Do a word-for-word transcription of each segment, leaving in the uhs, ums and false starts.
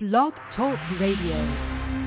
Blog Talk Radio.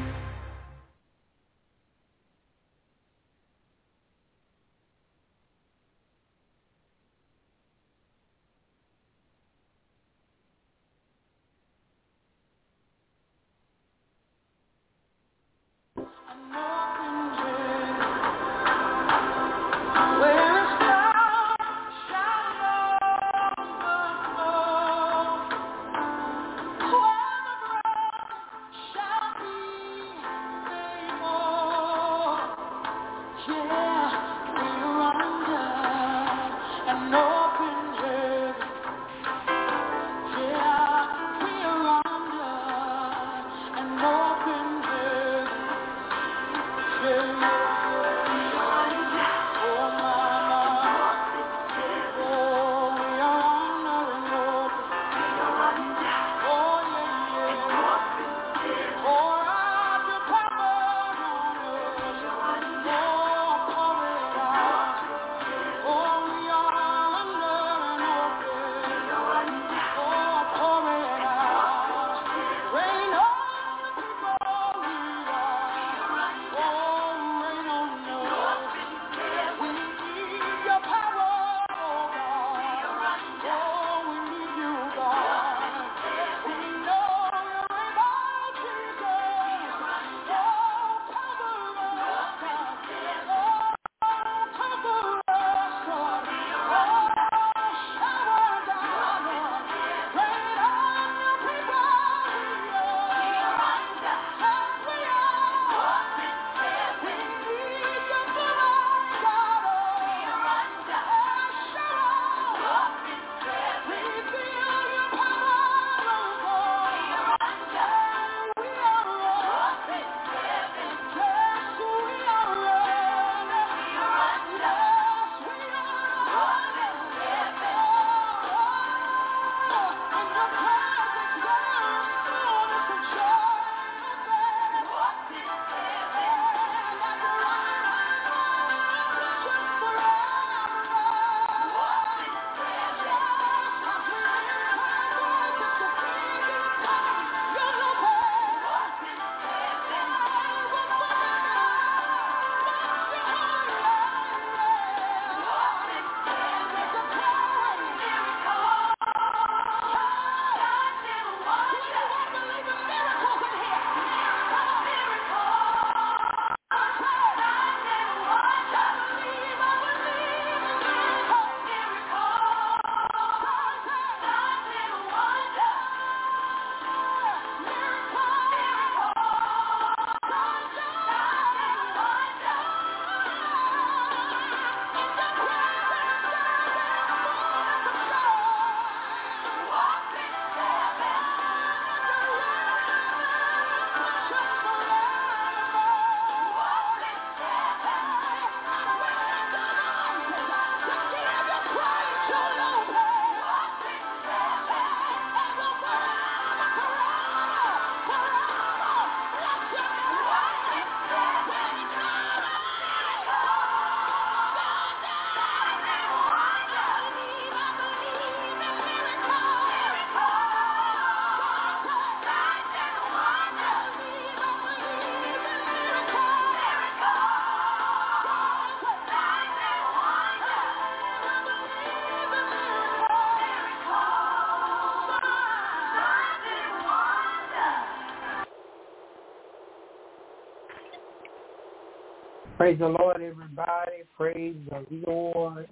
Praise the Lord, everybody. Praise the Lord.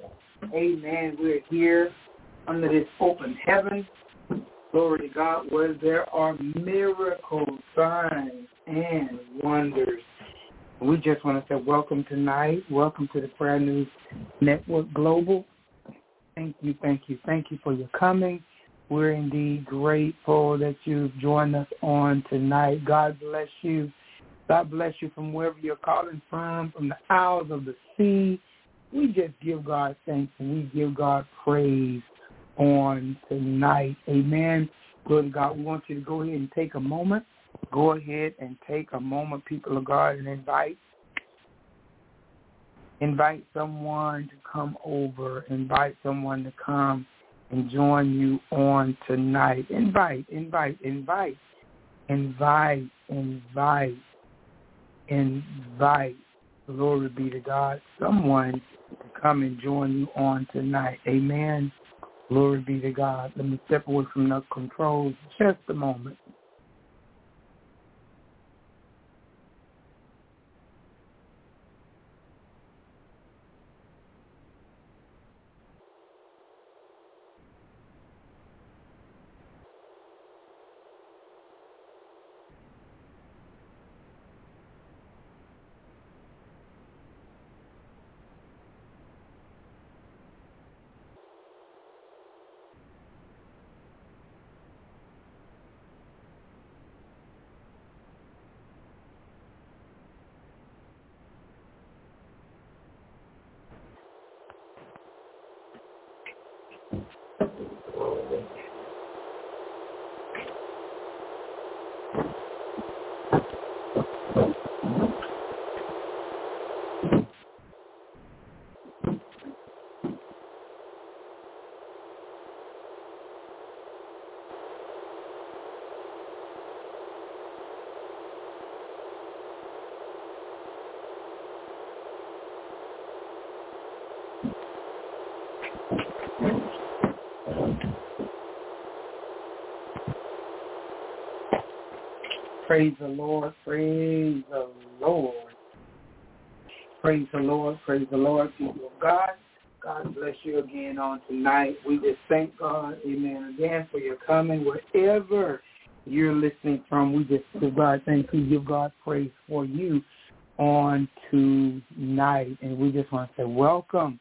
Amen. We're here under this open heaven. Glory to God, where there are miracles, signs, and wonders. We just want to say welcome tonight. Welcome to the Prayer News Network Global. Thank you, thank you, thank you for your coming. We're indeed grateful that you've joined us on tonight. God bless you. God bless you from wherever you're calling from, from the isles of the sea. We just give God thanks and we give God praise on tonight. Amen. Glory to God. We want you to go ahead and take a moment. Go ahead and take a moment, people of God, and invite invite someone to come over. Invite someone to come and join you on tonight. Invite, invite, invite. invite, invite, invite. Glory be to God. Someone to come and join you on tonight. Amen. Glory be to God. Let me step away from the controls just a moment. Praise the Lord, praise the Lord. Praise the Lord, praise the Lord, people of God. God bless you again on tonight. We just thank God, amen, again for your coming. Wherever you're listening from, we just give God thanks. We give God praise for you on tonight. And we just want to say welcome.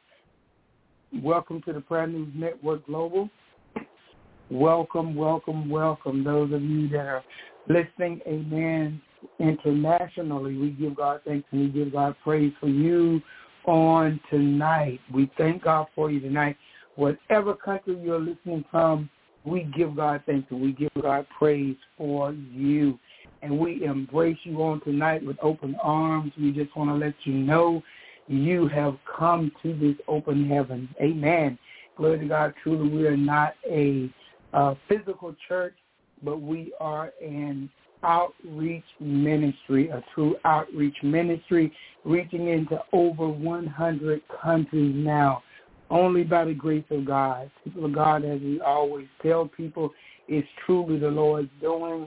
Welcome to the Prayer News Network Global. Welcome, welcome, welcome. Those of you that are listening, amen, internationally, we give God thanks and we give God praise for you on tonight. We thank God for you tonight. Whatever country you're listening from, we give God thanks and we give God praise for you. And we embrace you on tonight with open arms. We just want to let you know you have come to this open heaven. Amen. Glory to God. Truly, we are not a uh, physical church, but we are an outreach ministry, a true outreach ministry, reaching into over one hundred countries now, only by the grace of God. People of God, as we always tell people, it's truly the Lord's doing,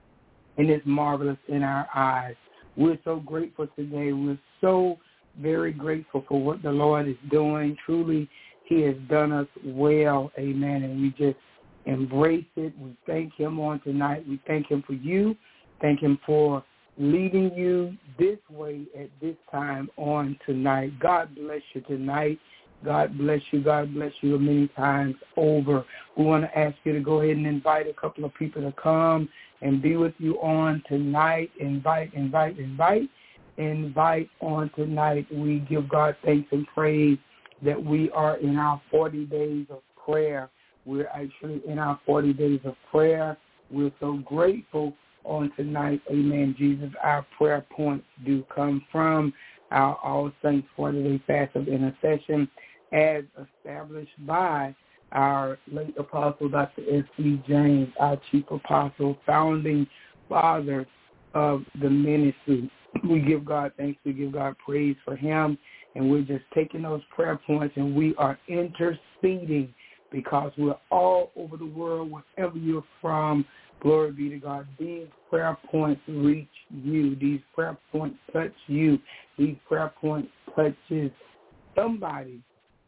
and it's marvelous in our eyes. We're so grateful today. We're so very grateful for what the Lord is doing. Truly, he has done us well, amen, and we just embrace it. We thank him on tonight. We thank him for you. Thank him for leading you this way at this time on tonight. God bless you tonight. God bless you. God bless you many times over. We want to ask you to go ahead and invite a couple of people to come and be with you on tonight. Invite, invite, invite, invite on tonight. We give God thanks and praise that we are in our forty days of prayer. We're actually in our forty days of prayer. We're so grateful on tonight. Amen. Jesus, our prayer points do come from our All Saints forty-day fast of intercession as established by our late apostle, Doctor S C James, our chief apostle, founding father of the ministry. We give God thanks. We give God praise for him. And we're just taking those prayer points and we are interceding because we're all over the world, wherever you're from. Glory be to God. These prayer points reach you. These prayer points touch you. These prayer points touches somebody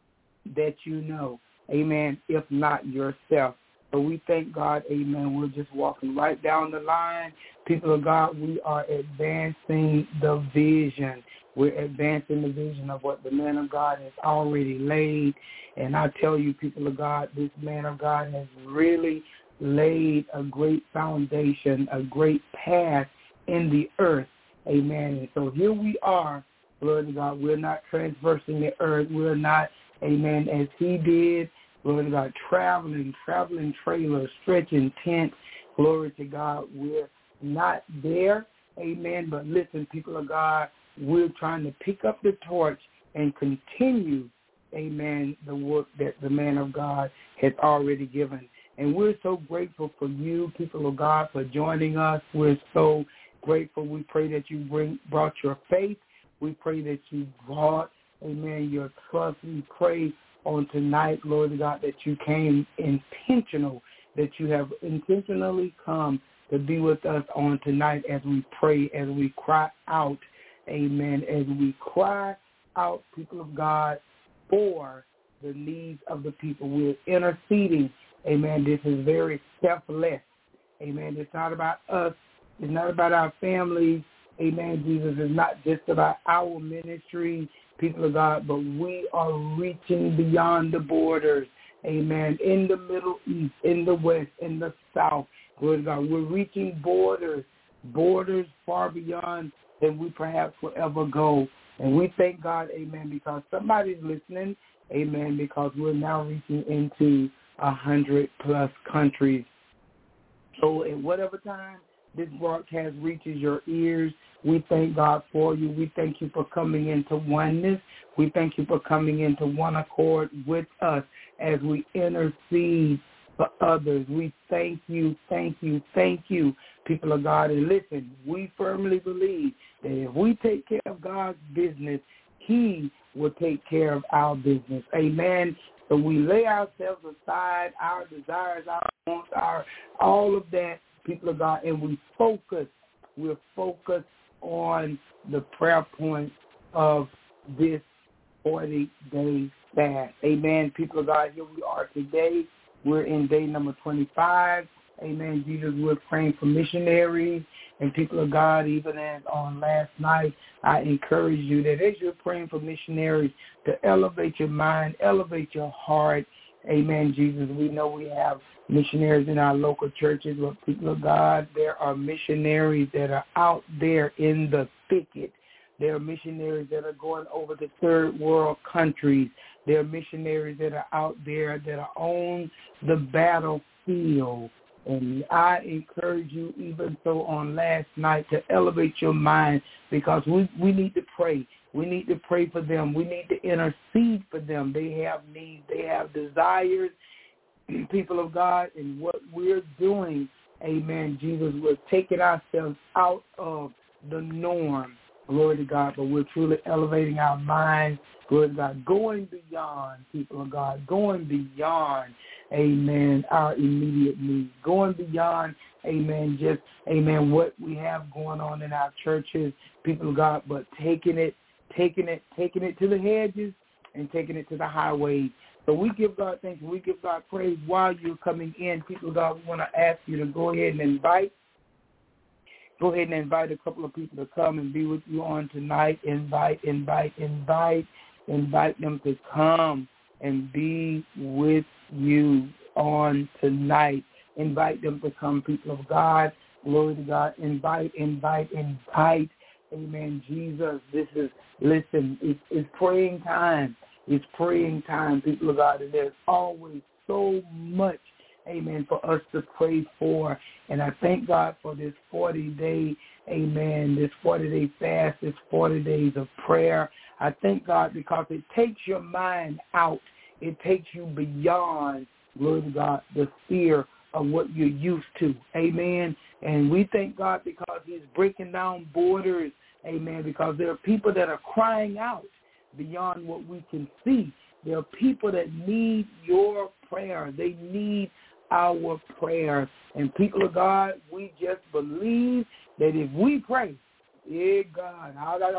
that you know. Amen. If not yourself. So we thank God. Amen. We're just walking right down the line. People of God, we are advancing the vision. We're advancing the vision of what the man of God has already laid. And I tell you, people of God, this man of God has really laid a great foundation, a great path in the earth. Amen. And so here we are, glory to God. We're not transversing the earth. We're not, amen, as he did, glory to God, traveling, traveling trailers, stretching tents. Glory to God. We're not there. Amen. But listen, people of God, we're trying to pick up the torch and continue, amen, the work that the man of God has already given. And we're so grateful for you, people of God, for joining us. We're so grateful. We pray that you bring brought your faith. We pray that you brought, amen, your trust. We pray on tonight, Lord God, that you came intentional, that you have intentionally come to be with us on tonight as we pray, as we cry out, amen, as we cry out, people of God, for the needs of the people. We're interceding, amen. This is very selfless, amen. It's not about us. It's not about our families, amen. Jesus is not just about our ministry, people of God, but we are reaching beyond the borders, amen, in the Middle East, in the West, in the South. Glory to God. We're reaching borders, borders far beyond than we perhaps will ever go. And we thank God, amen, because somebody's listening, amen, because we're now reaching into a hundred plus countries. So at whatever time this broadcast reaches your ears, we thank God for you. We thank you for coming into oneness. We thank you for coming into one accord with us as we intercede for others. We thank you, thank you, thank you, people of God. And listen, we firmly believe that if we take care of God's business, he will take care of our business. Amen. So we lay ourselves aside, our desires, our wants, our all of that, people of God, and we focus. We're focused on the prayer point of this forty-day fast. Amen. People of God, here we are today. We're in day number twenty-five. Amen. Jesus, we're praying for missionaries and people of God. Even as on last night, I encourage you that as you're praying for missionaries, to elevate your mind, elevate your heart. Amen, Jesus. We know we have missionaries in our local churches, but people of God, there are missionaries that are out there in the thicket. There are missionaries that are going over to third world countries. There are missionaries that are out there that are on the battlefield. And I encourage you even so on last night to elevate your mind, because we, we need to pray. We need to pray for them. We need to intercede for them. They have needs. They have desires, people of God, and what we're doing, amen, Jesus, we're taking ourselves out of the norm, glory to God, but we're truly elevating our minds, glory to God, going beyond, people of God, going beyond, amen, our immediate needs, going beyond, amen, just, amen, what we have going on in our churches, people of God, but taking it, taking it, taking it to the hedges and taking it to the highways. So we give God thanks and we give God praise while you're coming in. People of God, we want to ask you to go ahead and invite. Go ahead and invite a couple of people to come and be with you on tonight. Invite, invite, invite, invite them to come and be with you on tonight. Invite them to come, people of God. Glory to God. Invite, invite, invite. Amen. Jesus, this is, listen, it's, it's praying time. It's praying time, people of God, and there's always so much, amen, for us to pray for. And I thank God for this forty-day, amen, this forty-day fast, this forty days of prayer. I thank God because it takes your mind out. It takes you beyond, glory to God, the sphere of what you're used to, amen. And we thank God because he's breaking down borders, amen, because there are people that are crying out beyond what we can see. There are people that need your prayer. They need our prayer. And people of God, we just believe that if we pray, yeah, God,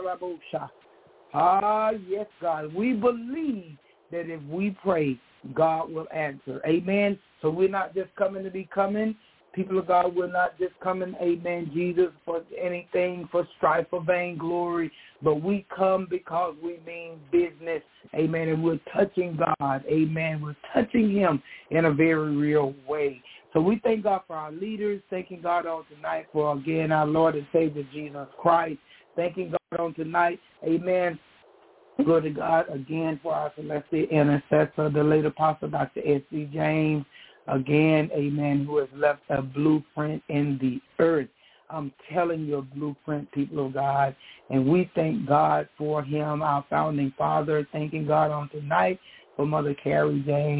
ah, yes, God, we believe that if we pray, God will answer. Amen. So we're not just coming to be coming. People of God, we're not just coming, amen, Jesus, for anything, for strife or vainglory, but we come because we mean business, amen, and we're touching God, amen. We're touching him in a very real way. So we thank God for our leaders, thanking God on tonight for, again, our Lord and Savior, Jesus Christ, thanking God on tonight, amen. Glory to God, again, for our celestial intercessor, the late apostle, Doctor S C James, again, amen, who has left a blueprint in the earth. I'm telling you, a blueprint, people of God, and we thank God for him, our founding father, thanking God on tonight for Mother Carrie James,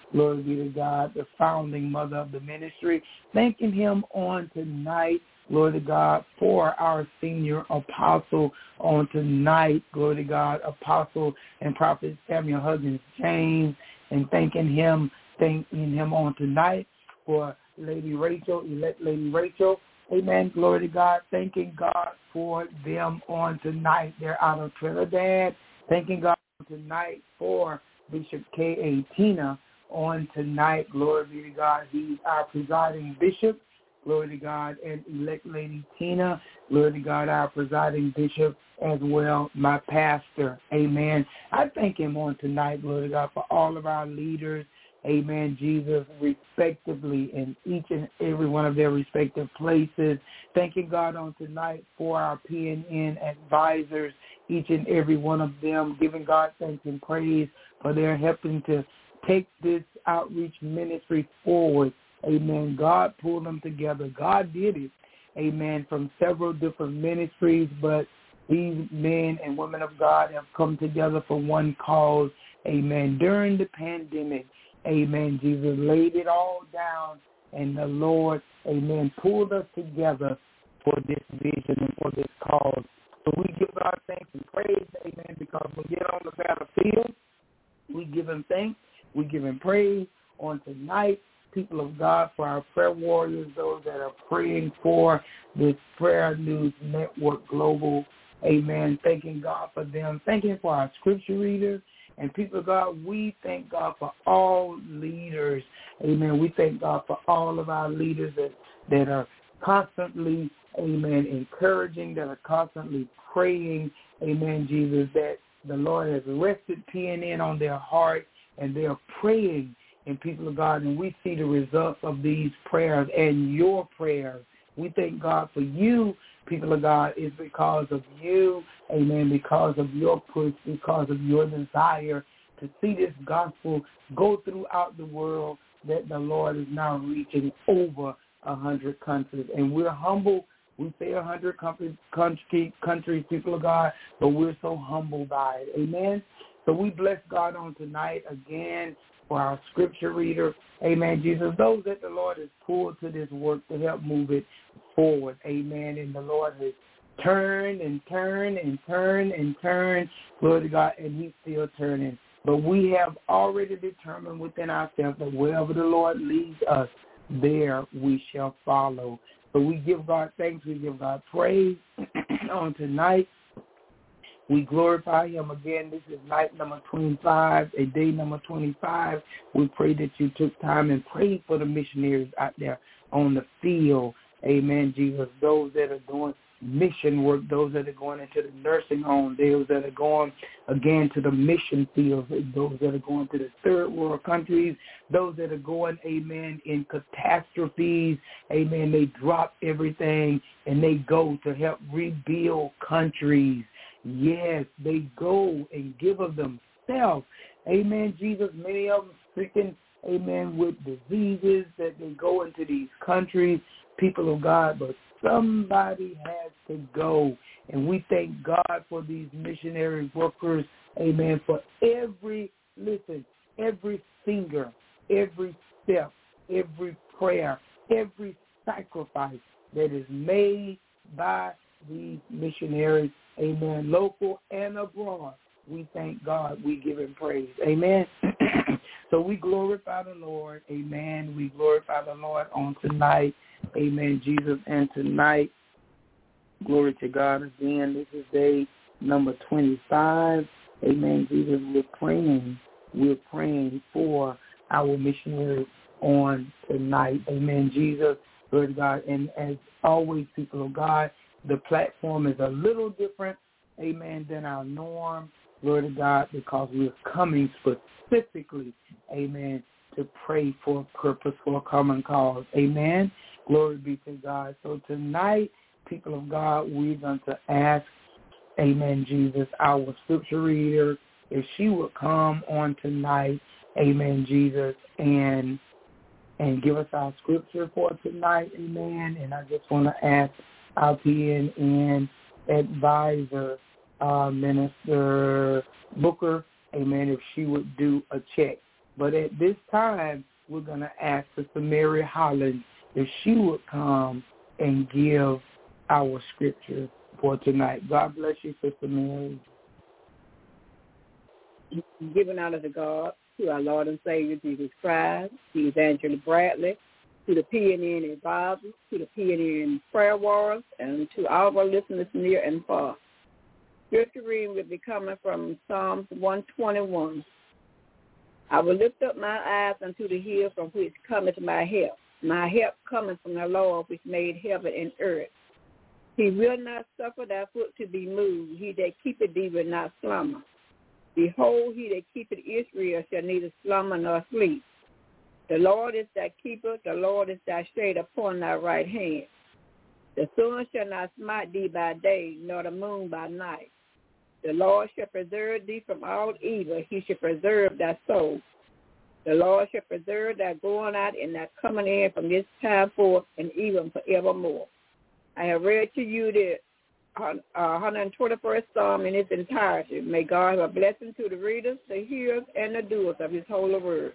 glory be to God, the founding mother of the ministry. Thanking him on tonight, glory to God, for our senior apostle on tonight, glory to God, Apostle and Prophet Samuel Huggins James, and thanking him, thanking him on tonight for Lady Rachel, elect Lady Rachel. Amen. Glory to God. Thanking God for them on tonight. They're out of Trinidad. Thanking God tonight for Bishop K A. Tina on tonight. Glory be to God. He's our presiding bishop. Glory to God. And elect Lady Tina. Glory to God, our presiding bishop as well, my pastor. Amen. I thank him on tonight, glory to God, for all of our leaders. Amen, Jesus, respectively in each and every one of their respective places. Thanking God on tonight for our P N N advisors, each and every one of them, giving God thanks and praise for their helping to take this outreach ministry forward. Amen. God pulled them together. God did it. Amen. From several different ministries, but these men and women of God have come together for one cause. Amen. During the pandemic, amen, Jesus laid it all down, and the Lord, amen, pulled us together for this vision and for this cause. So we give God thanks and praise, amen, because we get on the battlefield, we give him thanks, we give him praise on tonight, people of God, for our prayer warriors, those that are praying for this Prayer News Network Global, amen, thanking God for them, thanking for our scripture readers. And people of God, we thank God for all leaders. Amen. We thank God for all of our leaders that, that are constantly, amen, encouraging, that are constantly praying, amen, Jesus, that the Lord has rested P N N on their heart, and they are praying, and people of God, and we see the results of these prayers and your prayers. We thank God for you, people of God. It's because of you, amen, because of your push, because of your desire to see this gospel go throughout the world, that the Lord is now reaching over a hundred countries. And we're humble. We say a hundred countries, country, countries, people of God, but we're so humbled by it. Amen. So we bless God on tonight again for our scripture reader. Amen, Jesus. Those that the Lord has pulled to this work to help move it forward. Amen. And the Lord has turned and turned and turned and turned. Glory to God. And he's still turning. But we have already determined within ourselves that wherever the Lord leads us, there we shall follow. So we give God thanks. We give God praise on tonight. We glorify him again. This is night number twenty-five, a day number twenty-five. We pray that you took time and prayed for the missionaries out there on the field. Amen, Jesus. Those that are doing mission work, those that are going into the nursing home, those that are going, again, to the mission fields, those that are going to the third world countries, those that are going, amen, in catastrophes, amen, they drop everything and they go to help rebuild countries. Yes, they go and give of themselves. Amen, Jesus. Many of them stricken, amen, with diseases that they go into these countries, people of God, but somebody has to go. And we thank God for these missionary workers, amen, for every, listen, every finger, every step, every prayer, every sacrifice that is made by these missionaries, amen, local and abroad. We thank God. We give him praise. Amen. So we glorify the Lord. Amen. We glorify the Lord on tonight. Amen, Jesus. And tonight, glory to God again. This is day number twenty-five. Amen, Jesus. We're praying. We're praying for our missionaries on tonight. Amen, Jesus. Glory to God. And as always, people of God, the platform is a little different, amen, than our norm, glory to God, because we're coming specifically, amen, to pray for a purpose, for a common cause, amen. Glory be to God. So tonight, people of God, we're going to ask, amen, Jesus, our scripture reader, if she would come on tonight, amen, Jesus, and and give us our scripture for tonight, amen. And I just want to ask our P N N advisor, uh, Minister Booker, amen, if she would do a check But at this time, we're going to ask Sister Mary Holland if she would come and give our scripture for tonight. God bless you, Sister Mary. Giving honor to God, to our Lord and Savior Jesus Christ, to Evangelist Bradley, to the P N N advisors, to the P N N prayer warriors, and to all of our listeners near and far. Scripture reading will be coming from Psalms one twenty-one. I will lift up my eyes unto the hill from which cometh my help. My help cometh from the Lord which made heaven and earth. He will not suffer thy foot to be moved. He that keepeth thee will not slumber. Behold, he that keepeth Israel shall neither slumber nor sleep. The Lord is thy keeper. The Lord is thy shade upon thy right hand. The sun shall not smite thee by day, nor the moon by night. The Lord shall preserve thee from all evil. He shall preserve thy soul. The Lord shall preserve thy going out and thy coming in from this time forth and even forevermore. I have read to you the uh, one hundred twenty-first Psalm in its entirety. May God have a blessing to the readers, the hearers, and the doers of his holy word.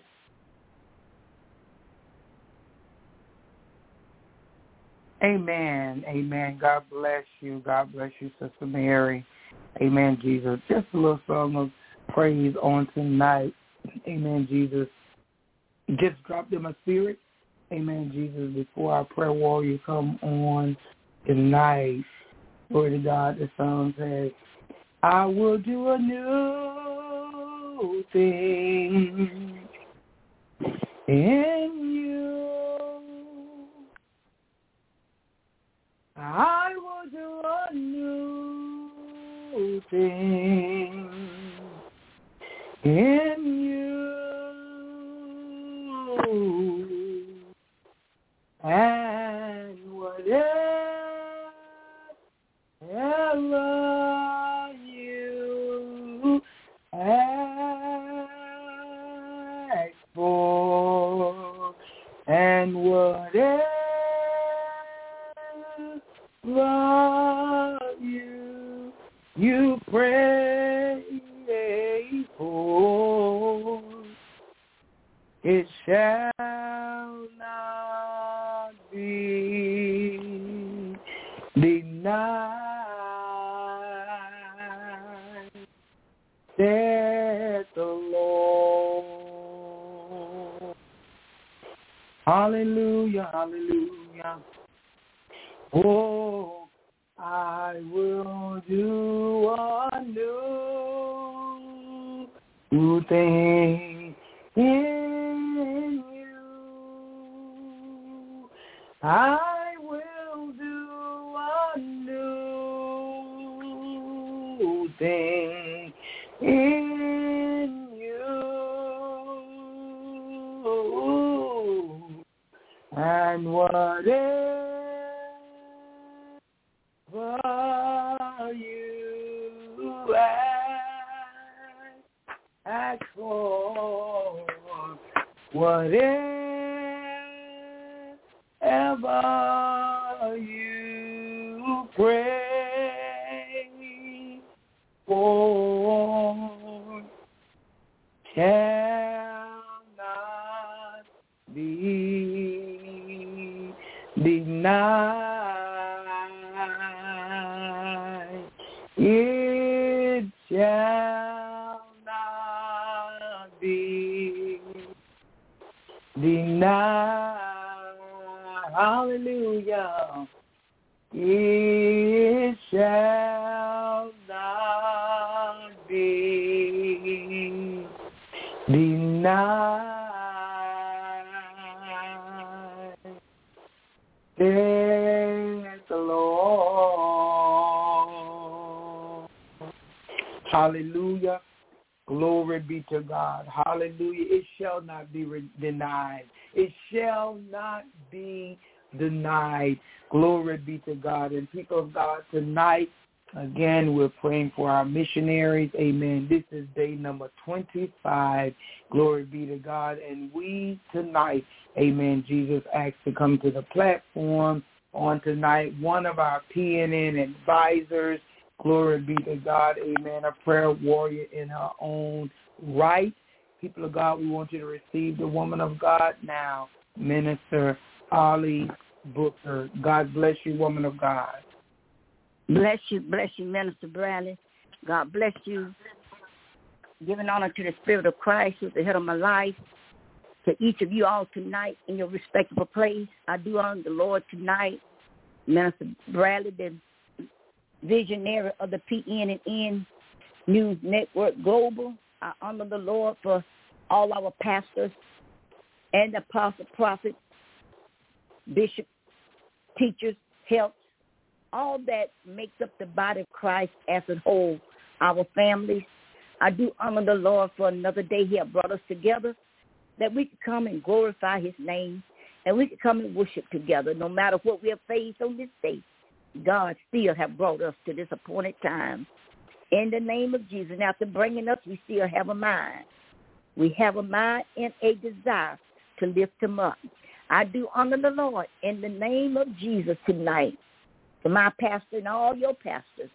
Amen. Amen. God bless you. God bless you, Sister Mary. Amen, Jesus. Just a little song of praise on tonight. Amen, Jesus. Just dropped in my spirit. Amen, Jesus. Before our prayer warrior come on tonight, glory to God, the song says, I will do a new thing in you. I will do a new thing in you, and whatever you ask for, and whatever you you pray for, it shall not be denied, said the Lord. Hallelujah, hallelujah. Oh, I will do a new, new thing in you. I will do a new thing in you. And whatever you ask, ask for, whatever you pray for, shall not be denied. It shall not be denied. Hallelujah. It shall not be denied. Thank the Lord. Hallelujah. Glory be to God. Hallelujah. It shall not be re- denied. It shall not be denied. Glory be to God. And people of God, tonight, again, we're praying for our missionaries. Amen. This is day number twenty-five. Glory be to God. And we tonight, amen, Jesus asked to come to the platform on tonight. One of our P N N advisors, glory be to God, amen, a prayer warrior in her own right. people of God, we want you to receive the woman of God now, Minister Ollie Booker. God bless you, woman of God. Bless you, bless you, Minister Bradley. God bless you. Giving honor to the Spirit of Christ, who's the head of my life. To each of you all tonight in your respectable place, I do honor the Lord tonight. Minister Bradley, the visionary of the P N and N News Network Global. I honor the Lord for all our pastors and the apostle, prophets, bishops, teachers, helps, all that makes up the body of Christ as a whole, our families. I do honor the Lord for another day He has brought us together, that we can come and glorify His name, and we can come and worship together. No matter what we have faced on this day, God still have brought us to this appointed time. In the name of Jesus, and after bringing us, we still have a mind. We have a mind and a desire to lift Him up. I do honor the Lord in the name of Jesus tonight, to my pastor and all your pastors,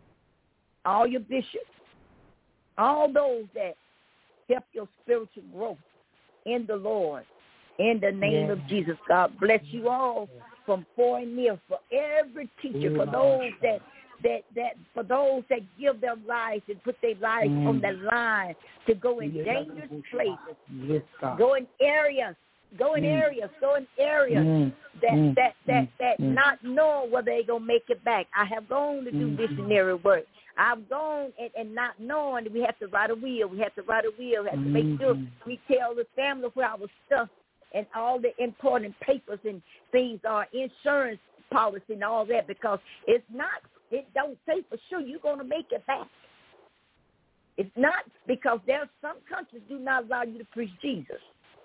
all your bishops, all those that help your spiritual growth in the Lord. In the name yes. of Jesus, God bless you all from far and near, for every teacher, for those that that that for those that give their lives and put their lives mm. on the line to go in yes. dangerous places, yes, go in areas, go in mm. areas, go in areas mm. that mm. that that that mm. not knowing whether they're gonna make it back. I have gone to do mm. missionary work. I've gone and, and not knowing that we have to write a will. We have to write a will. We have to make sure we tell the family where our stuff and all the important papers and things are, insurance policy and all that, because it's not, it don't say for sure you're going to make it back. It's not, because there are some countries do not allow you to preach Jesus.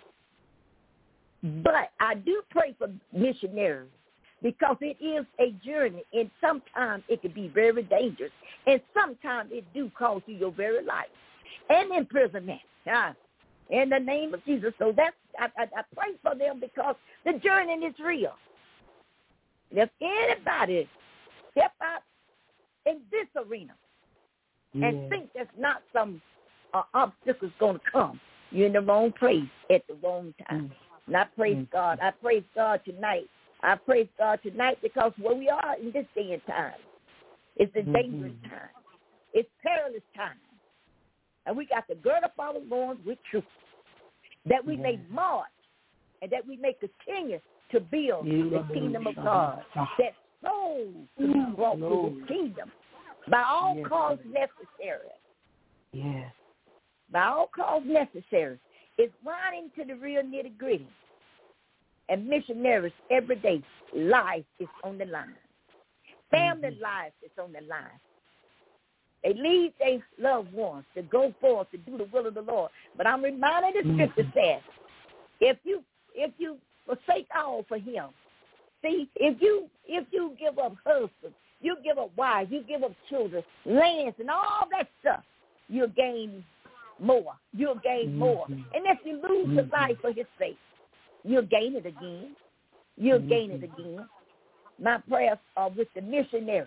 But I do pray for missionaries, because it is a journey, and sometimes it can be very dangerous, and sometimes it do cost you your very life and imprisonment. Uh, in the name of Jesus. So that's I, I, I pray for them, because the journey is real. If anybody step out in this arena yeah. and think there's not some uh, obstacles going to come, you're in the wrong place at the wrong time. Mm. And I praise mm. God. I praise God tonight. I praise God tonight, because where we are in this day and time, it's a mm-hmm. dangerous time. It's perilous time. And we got to gird up our loins with truth, that we yeah. may march and that we may continue to build yeah. the kingdom of God, that souls will be brought to the kingdom by all yes. cause necessary. Yes. By all cause necessary. It's right into the real nitty-gritty. And missionaries every day, life is on the line. Family mm-hmm. life is on the line. They leave their loved ones to go forth to do the will of the Lord. But I'm reminded the scripture says, if you if you forsake all for Him, see, if you if you give up husbands, you give up wives, you give up children, lands, and all that stuff, you'll gain more. You'll gain mm-hmm. more. And if you lose mm-hmm. your life for His sake, you'll gain it again. You'll mm-hmm. gain it again. My prayers are with the missionaries.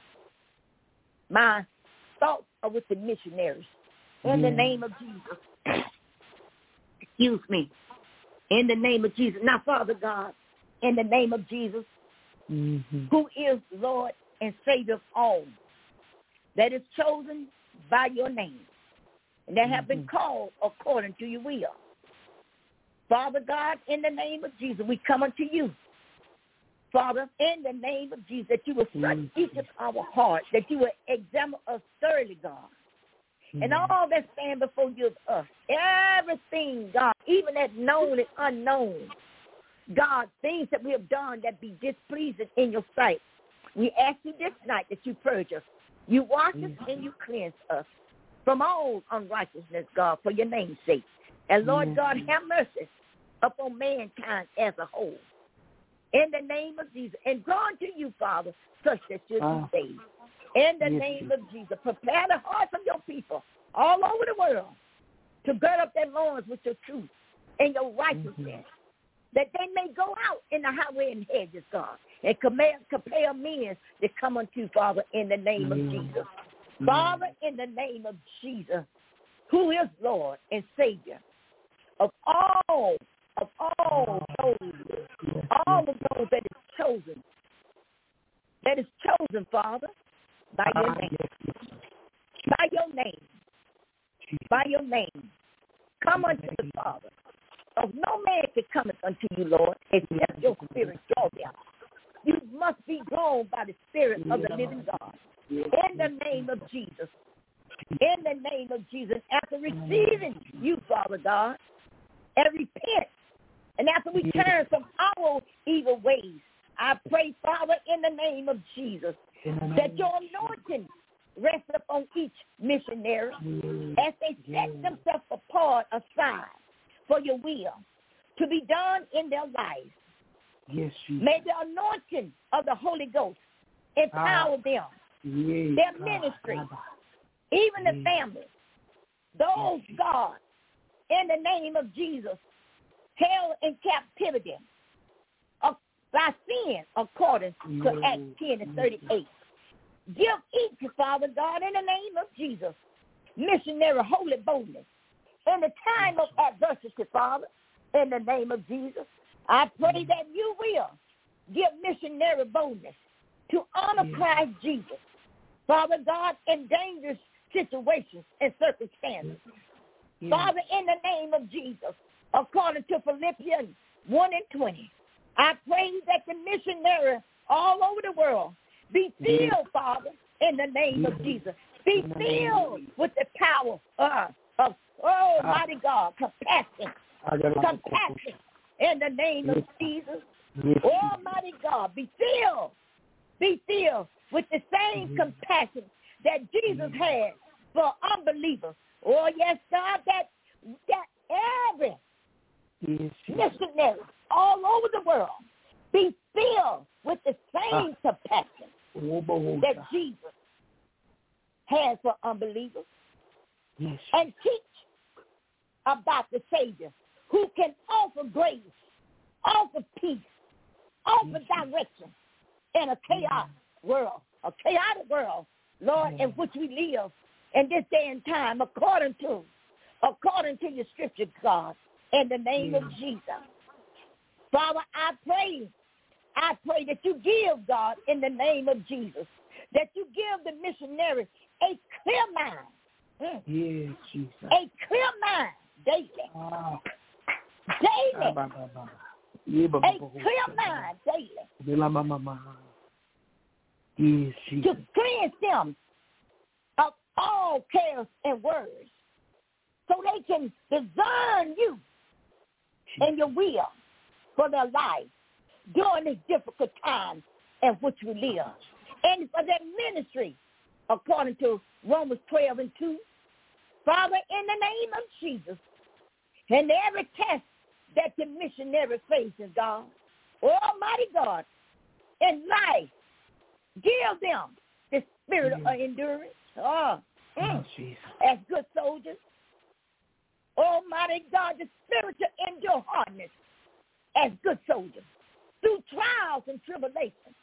My thoughts are with the missionaries. In yeah. the name of Jesus. Excuse me. In the name of Jesus. Now, Father God, in the name of Jesus, mm-hmm. who is Lord and Savior of all, that is chosen by your name, and that mm-hmm. have been called according to your will. Father God, in the name of Jesus, we come unto you. Father, in the name of Jesus, that you will search mm-hmm. each of our hearts, that you will examine us thoroughly, God. Mm-hmm. And all that stand before you of us, everything, God, even that known and unknown, God, things that we have done that be displeasing in your sight. We ask you this night that you purge us. You wash mm-hmm. us and you cleanse us from all unrighteousness, God, for your name's sake. And Lord mm-hmm. God, have mercy upon mankind as a whole. In the name of Jesus. And draw unto you, Father, such that you'll be saved. In the yes, name of Jesus. Prepare the hearts of your people all over the world to gird up their loins with your truth and your righteousness, mm-hmm. that they may go out in the highway and hedges, God, and compare, compare men that come unto you, Father, in the name mm-hmm. of Jesus. Mm-hmm. Father, in the name of Jesus, who is Lord and Savior of all, of all those, all of those that is chosen, that is chosen, Father, by your name, by your name, by your name. Come unto the Father. Of no man can come unto you, Lord, except your spirit draw them. You must be drawn by the Spirit of the living God. In the name of Jesus. In the name of Jesus. After receiving you, Father God, and repent, and after we turn from our evil ways, I pray, Father, in the name of Jesus, that your anointing rest upon each missionary as they set themselves apart aside for your will to be done in their lives. Yes, may the anointing of the Holy Ghost empower ah. them, yes, their ministry, God. even yes. the families, those, yes. God, in the name of Jesus, held in captivity of, by sin, according yes. to Acts ten and thirty-eight. Give each, Father God, in the name of Jesus, missionary holy boldness. In the time of adversity, Father, in the name of Jesus, I pray that you will give missionary boldness to honor yeah. Christ Jesus, Father God, in dangerous situations and circumstances. Yeah. Father, in the name of Jesus, according to Philippians one and twenty, I pray that the missionary all over the world be filled, yeah. Father, in the name yeah. of Jesus. Be filled with the power uh, of, oh, ah. mighty God, compassion, compassion. In the name of Jesus, Almighty God, be filled, be filled with the same compassion that Jesus had for unbelievers. Oh, yes, God, that, that every missionary all over the world be filled with the same compassion that Jesus has for unbelievers. And teach about the Savior, who can offer grace, offer peace, offer direction in a chaotic world, a chaotic world, Lord, in which we live in this day and time, according to, according to your scripture, God, in the name of Jesus. Father, I pray, I pray that you give, God, in the name of Jesus, that you give the missionary a clear mind. Mm. Yes, Jesus. A clear mind daily. Ah. Daily. Ah, bah, bah, bah. Yeah, bah, bah, a clear mind daily. Yes, Jesus. To cleanse them of all cares and words so they can discern you Jesus. and your will for their life during this difficult time in which we live. And for their ministry, according to Romans twelve and two. Father, in the name of Jesus, and every test that the missionary faces, God, Almighty God, in life, give them the spirit mm. of endurance, oh, mm, oh, as good soldiers. Almighty God, the spirit to endure hardness as good soldiers through trials and tribulations,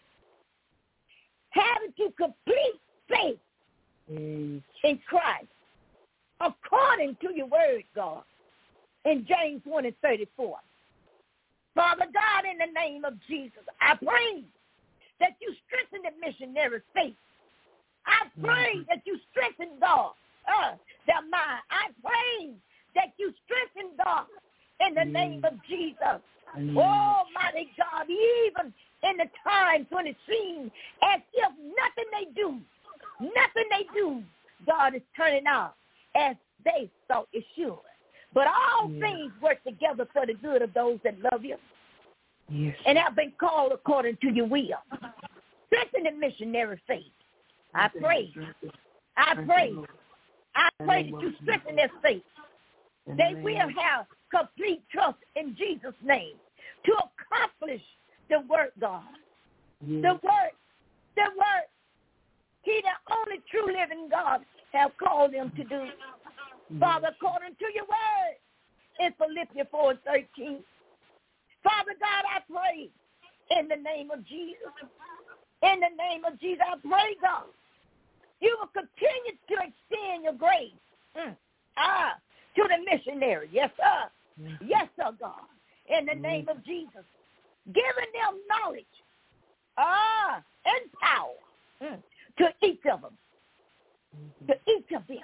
having to complete faith mm. in Christ, according to your word, God, in James one and thirty-four. Father God, in the name of Jesus, I pray that you strengthen the missionary's faith. I pray mm-hmm. that you strengthen, God, uh, their mind. I pray that you strengthen, God, in the mm-hmm. name of Jesus. Mm-hmm. Almighty God, even in the times when it seems as if nothing they do, nothing they do, God is turning out as they thought it should. But all yeah. things work together for the good of those that love you yes. and have been called according to your will. Strengthen the missionary faith. I pray. I pray. I pray that you strengthen their faith. They will have complete trust in Jesus' name to accomplish the work, God. The work. The work. He, the only true living God, have called them to do. Father, according to your word in Philippians four and thirteen. Father God, I pray in the name of Jesus. In the name of Jesus, I pray, God, you will continue to extend your grace. Mm. Ah, to the missionary. Yes, sir. Yes, sir, God. In the name of Jesus. Giving them knowledge. Ah, and power. Mm. To each of them. To each of them.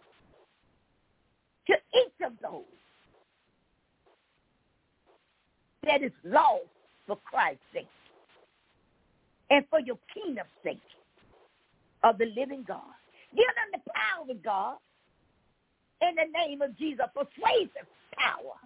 To each of those that is lost for Christ's sake and for your kingdom's sake of the living God. Give them the power of God in the name of Jesus, persuasive power.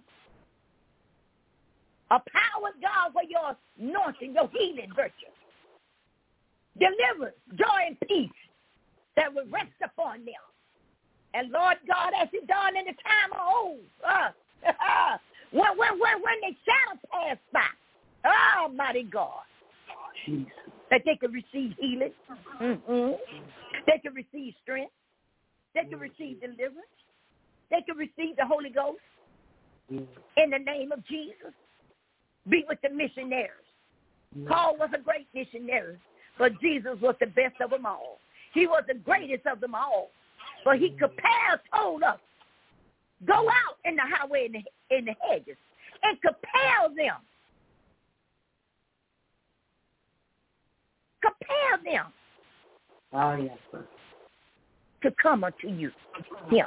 A power, God, for your anointing, your healing virtue. Deliverance, joy, and peace that will rest upon them. And Lord God, as He done in the time of old, uh, when, when, when, when they shadow pass by, Almighty God, Jesus. That they can receive healing. Mm-hmm. They can receive strength. They can receive deliverance. They can receive the Holy Ghost. In the name of Jesus. Be with the missionaries. Paul was a great missionary, but Jesus was the best of them all. He was the greatest of them all. But he compelled, told us, go out in the highway and the, in the hedges and compel them. Compel them. Oh, yes, sir. To come unto you, Him.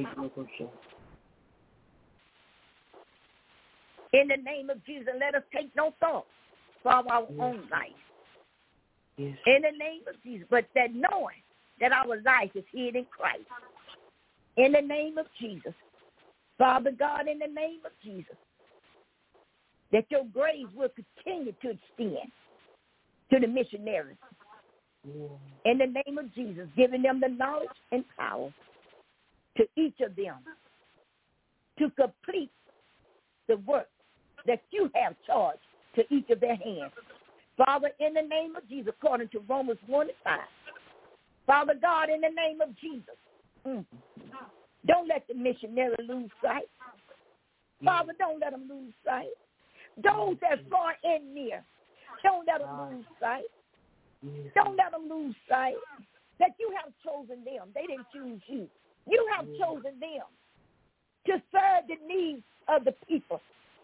In the name of Jesus, let us take no thought for our yes. own life. Yes. In the name of Jesus, but that knowing that our life is hid in Christ. In the name of Jesus. Father God, in the name of Jesus, that your grace will continue to extend to the missionaries. Yeah. In the name of Jesus, giving them the knowledge and power to each of them to complete the work that you have charged to each of their hands. Father, in the name of Jesus, according to Romans one and five, Father God, in the name of Jesus, mm, don't let the missionary lose sight. Father, don't let them lose sight. Those that far and near, don't let them lose sight. Don't let them lose sight that you have chosen them. They didn't choose you. You have chosen them to serve the needs of the people.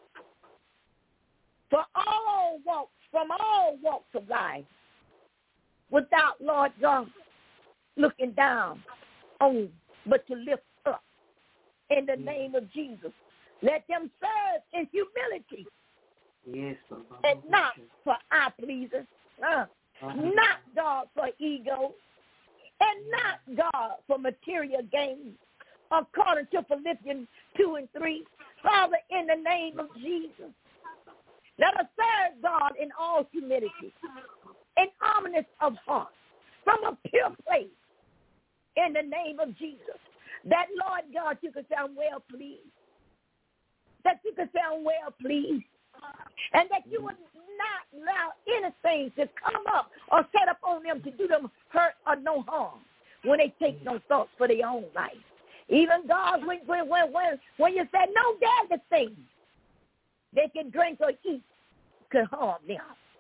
For all walks, from all walks of life, without, Lord God, looking down on, but to lift up in the name of Jesus. Let them serve in humility. Yes, and not for eye pleasers, uh, not God for ego, and not God for material gain, according to Philippians two and three. Father, in the name of Jesus, let us serve God in all humility, in humbleness of heart, from a pure place, in the name of Jesus. That, Lord God, you can sound well pleased. That you can sound well pleased. And that you would not allow anything to come up or set up on them to do them hurt or no harm when they take no thoughts for their own life. Even God, when when when when, when you said no deadly thing they can drink or eat could harm them.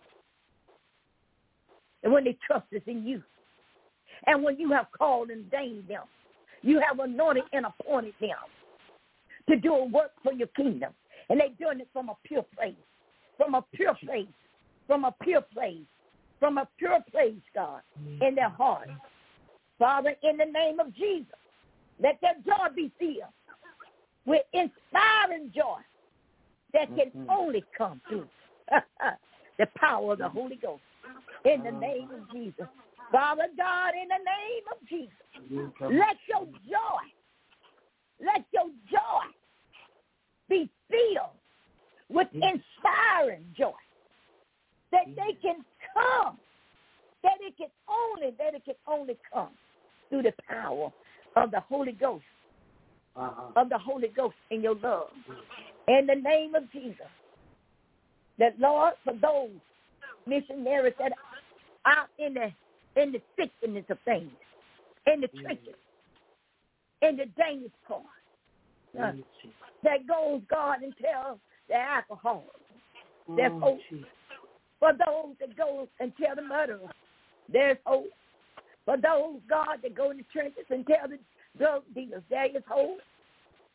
And when they trust is in you. And when you have called and ordained them, you have anointed and appointed them to do a work for your kingdom. And they're doing it from a pure place, from a pure place, from a pure place, from a pure place, God, in their heart. Father, in the name of Jesus, let their joy be filled with inspiring joy that can only come through the power of the Holy Ghost. In the name of Jesus. Father God, in the name of Jesus, let your joy, let your joy be filled with inspiring joy, that they can come, that it can only, that it can only come through the power of the Holy Ghost, uh-huh. of the Holy Ghost in your love. In the name of Jesus, that Lord, for those missionaries that are out in the in the sickness of things, in the trenches, in the dangerous part, uh, that goes, God, and tells the alcohol, there's hope. For those that go and tell the murderers, there's hope. For those, God, that go in the trenches and tell the drug dealers, there is hope.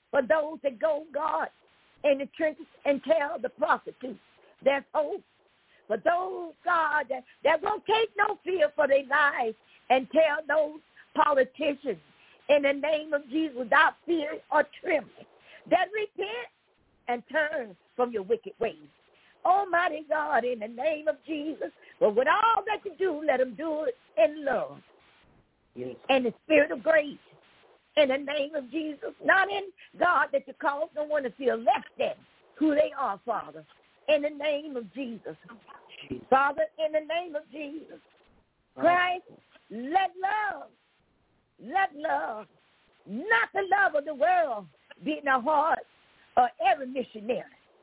for those that go, God, in the trenches and tell the prostitutes there's hope. For those, God, that, that won't take no fear for their lives and tell those politicians in the name of Jesus without fear or trembling that repent and turn from your wicked ways. Almighty God, in the name of Jesus, but with all that you do, let them do it in love yes. and the spirit of grace. In the name of Jesus, not in God that you cause no one to feel less than who they are, Father. In the name of Jesus. Jesus. Father, in the name of Jesus. Christ, let love, let love, not the love of the world, be in the heart of every missionary.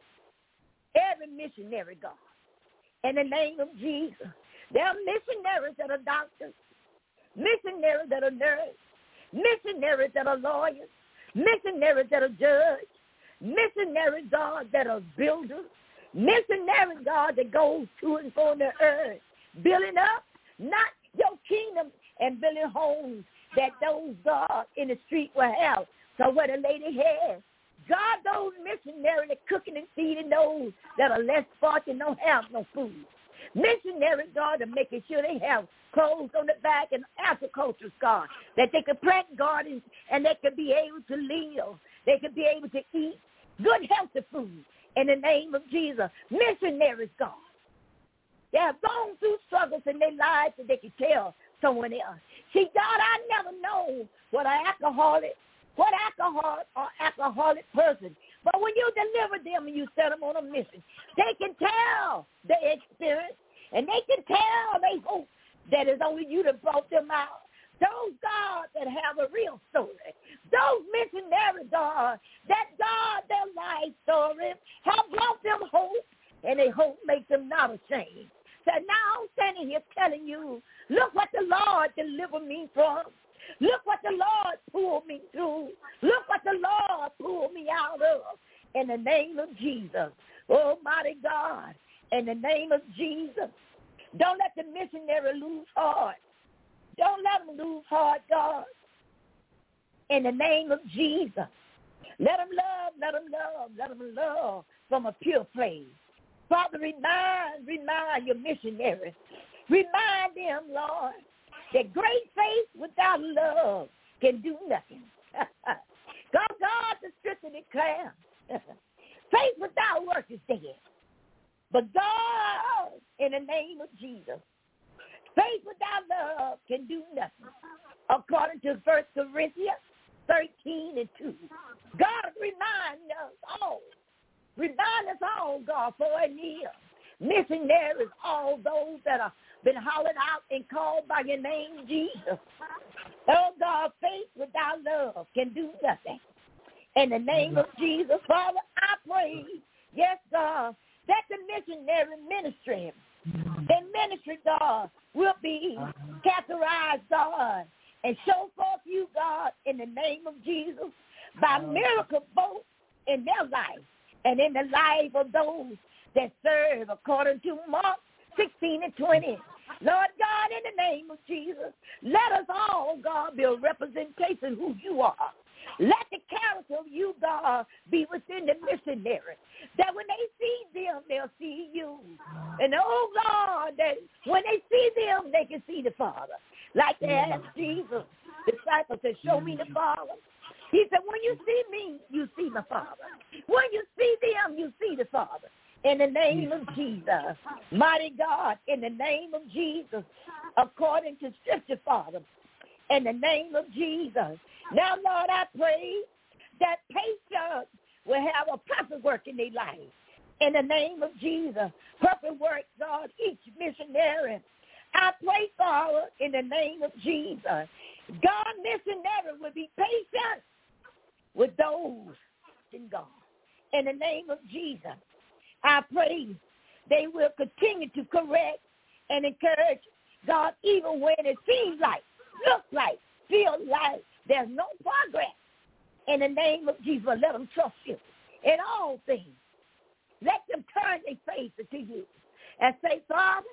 Every missionary, God. In the name of Jesus. There are missionaries that are doctors, missionaries that are nurses, missionaries that are lawyers, missionaries that are judges, missionaries, God, that are builders, missionaries, God, that goes to and fro in the earth, building up not your kingdom and building homes that those, God, in the street will have. So what a lady has. God, those missionaries that cooking and feeding those that are less fortunate don't have no food. Missionaries, God, are making sure they have clothes on the back and agriculture, God, that they could plant gardens and they could be able to live. They could be able to eat good, healthy food in the name of Jesus. Missionaries, God, they have gone through struggles in their lives that they could tell someone else. See, God, I never know what an alcoholic, what alcohol or alcoholic person, but when you deliver them and you set them on a mission, they can tell their experience and they can tell they hope that it's only you that brought them out. Those God that have a real story, those missionaries, God, that God, their life story, have brought them hope, and they hope makes them not ashamed. So now I'm standing here telling you, look what the Lord delivered me from. Look what the Lord pulled me through. Look what the Lord pulled me out of. In the name of Jesus. Almighty God, in the name of Jesus. Don't let the missionary lose heart. Don't let them lose heart, God. In the name of Jesus. Let them love, let them love, let them love from a pure place. Father, remind, remind your missionaries. Remind them, Lord, that great faith without love can do nothing. God, God, the scripture declares, faith without work is dead. But God, in the name of Jesus, faith without love can do nothing. According to First Corinthians thirteen and two. God, remind us all. Remind us all, God, for a year. Missionaries, all those that have been hollered out and called by your name, Jesus. Oh, God, faith without love can do nothing. In the name of Jesus, Father, I pray, yes, God, that the missionary ministry, the ministry, God, will be characterized, God, and show forth you, God, in the name of Jesus, by miracle both in their life and in the life of those that serve according to Mark sixteen and twenty. Lord God, in the name of Jesus, let us all, God, be a representation of who you are. Let the character of you, God, be within the missionary, that when they see them, they'll see you. And, oh, God, that when they see them, they can see the Father. Like they asked Jesus, disciples said, show me the Father. He said, when you see me, you see my Father. When you see them, you see the Father. In the name of Jesus, mighty God, in the name of Jesus, according to Scripture, Father, in the name of Jesus. Now, Lord, I pray that patience will have a perfect work in their life. In the name of Jesus, perfect work, God, each missionary. I pray, Father, in the name of Jesus, God, missionary will be patient with those in God. In the name of Jesus, I pray they will continue to correct and encourage, God, even when it seems like, looks like, feels like there's no progress. In the name of Jesus, let them trust you in all things. Let them turn their face to you and say, Father,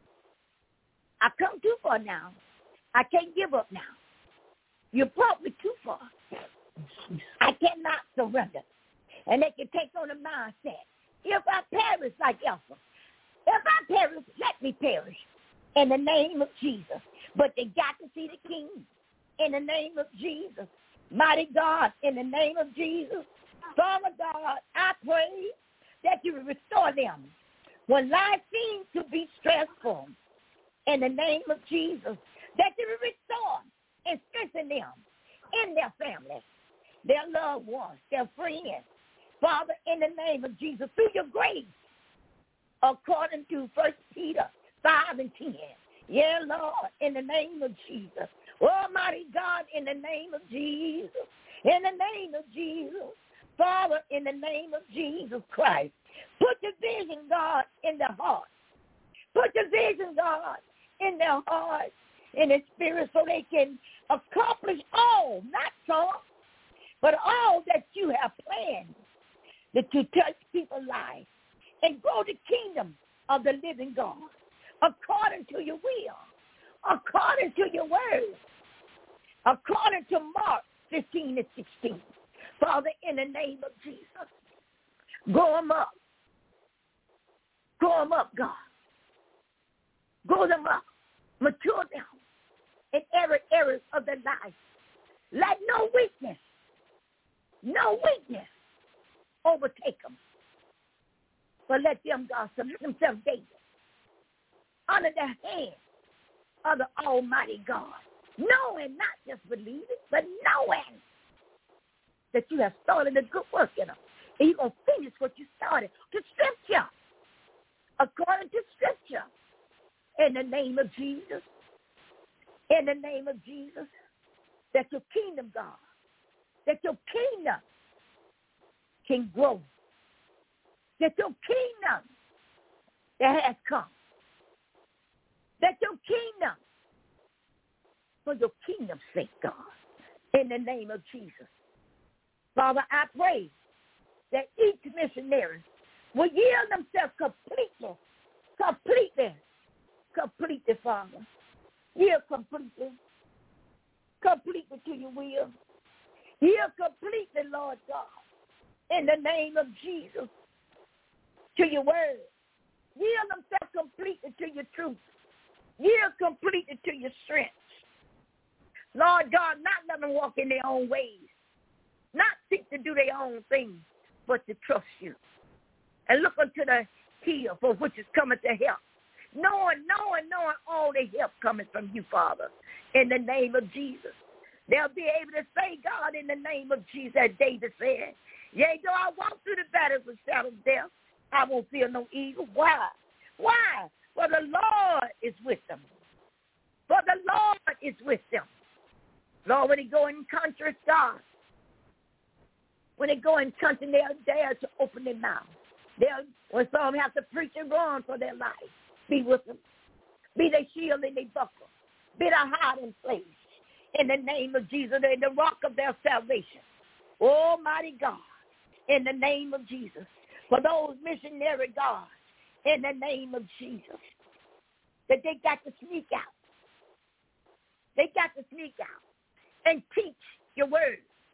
I've come too far now. I can't give up now. You brought me too far. I cannot surrender. And they can take on a mindset. If I perish like Elsa, if I perish, let me perish in the name of Jesus. But they got to see the King in the name of Jesus. Mighty God, in the name of Jesus. Father God, I pray that you will restore them when life seems to be stressful. In the name of Jesus, that you will restore and strengthen them in their families, their loved ones, their friends. Father, in the name of Jesus, through your grace, according to First Peter five and ten. Yeah, Lord, in the name of Jesus. Almighty God, in the name of Jesus. In the name of Jesus. Father, in the name of Jesus Christ. Put your vision, God, in their heart. Put your vision, God, in their heart, in their spirit, so they can accomplish all, not some, but all that you have planned, that you touch people's lives and grow the kingdom of the living God according to your will, according to your word, according to Mark fifteen and sixteen. Father, in the name of Jesus, grow them up. Grow them up, God. Grow them up. Mature them in every area of their life. Let no weakness, no weakness overtake them. But let them, God, submit themselves daily under the hand of the Almighty God. Knowing, not just believing, but knowing that you have started a good work in them. And you're going to finish what you started. To Scripture, according to Scripture. In the name of Jesus. In the name of Jesus. That your kingdom, God, that your kingdom can grow. That your kingdom that has come. That your kingdom, for your kingdom's sake, God, in the name of Jesus. Father, I pray that each missionary will yield themselves completely, completely, completely, Father. Yield completely, completely to your will. Yield completely, Lord God, in the name of Jesus, to your word. Yield themselves completely to your truth. Yield completely to your strength. Lord God, not let them walk in their own ways. Not seek to do their own thing, but to trust you. And look unto the hill for which is coming to help. Knowing, knowing, knowing all the help coming from you, Father, in the name of Jesus. They'll be able to say, God, in the name of Jesus, as David said, yea, though I walk through the valleys of shadow of death, I won't fear no evil. Why? Why? For the Lord is with them. For the Lord is with them. Lord, when they go in countries, God, when they go in country, they'll dare to open their mouth. They'll, when some have to preach and run for their life, be with them. Be their shield and their buckler. Be their hiding place. In the name of Jesus, in the rock of their salvation. Almighty God, in the name of Jesus. For those missionary God, in the name of Jesus, that they got to sneak out. They got to sneak out and teach your word.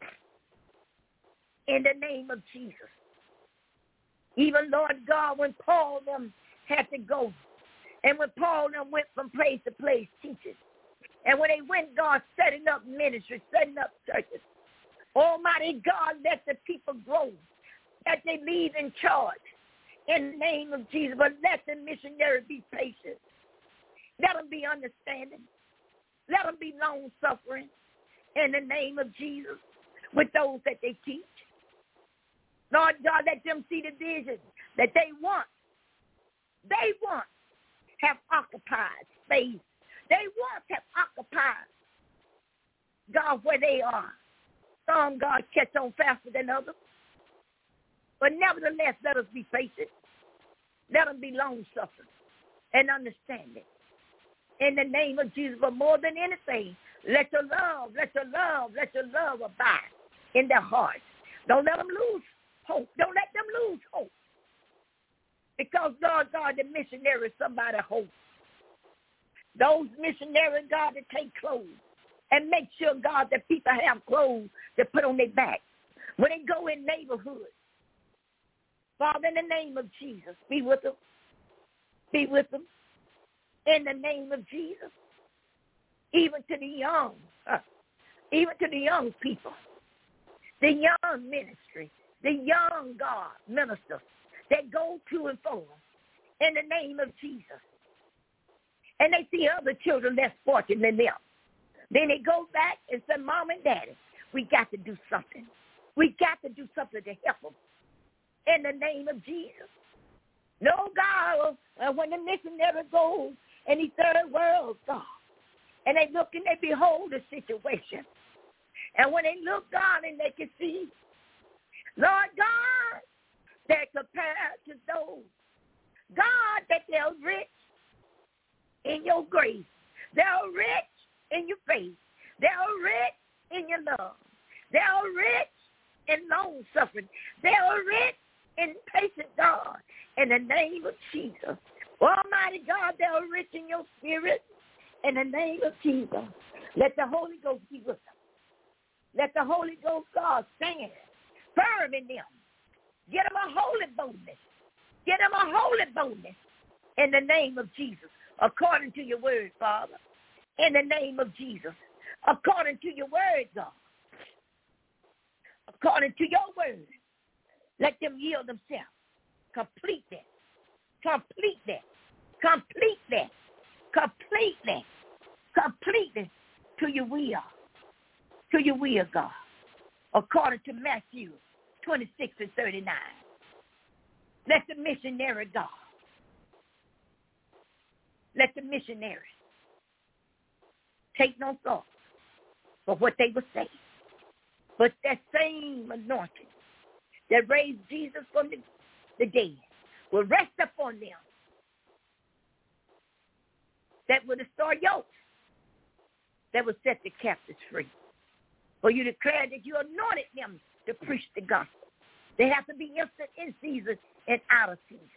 In the name of Jesus. Even, Lord God, when Paul and them had to go, and when Paul and them went from place to place teaching, and when they went, God, setting up ministries, setting up churches, Almighty God, let the people grow, that they leave in charge in the name of Jesus, but let the missionary be patient. Let them be understanding. Let them be long-suffering in the name of Jesus with those that they teach. Lord God, let them see the vision that they want. They want have occupied space. They want have occupied, God, where they are. Some, God, catch on faster than others. But nevertheless, let us be patient. Let them be long-suffering and understanding. In the name of Jesus, but more than anything, let your love, let your love, let your love abide in their hearts. Don't let them lose hope. Don't let them lose hope. Because, Lord God, the missionary is somebody hope. Those missionaries, God, that take clothes and make sure, God, that people have clothes to put on their back when they go in neighborhoods. Father, in the name of Jesus, be with them. Be with them. In the name of Jesus. Even to the young, uh, even to the young people, the young ministry, the young God ministers that go to and fro in the name of Jesus. And they see other children less fortunate than them. Then they go back and say, Mom and Daddy, we got to do something. We got to do something to help them in the name of Jesus. No, God, uh, when the missionary goes in these third world, God, and they look and they behold the situation. And when they look, God, and they can see, Lord God, they're compared to those, God, that they're rich in your grace. They're rich in your faith. They're rich in your love. They're rich in long suffering. They're rich in patient, God, in the name of Jesus. Almighty God, they're rich in your spirit. In the name of Jesus, let the Holy Ghost be with them. Let the Holy Ghost, God, stand firm in them. Get them a holy boldness. Get them a holy boldness in the name of Jesus, according to your word, Father. In the name of Jesus, according to your word, God. According to your word, let them yield themselves. Complete that. Complete that. Complete that. Complete that. Completely to your will, to your will, God, according to Matthew twenty-six and thirty-nine. Let the missionary, God, let the missionary take no thought for what they would say, but that same anointing that raised Jesus from the, the dead will rest upon them, that will destroy yokes, that will set the captives free. For you declare that you anointed them to preach the gospel. They have to be instant in season and out of season.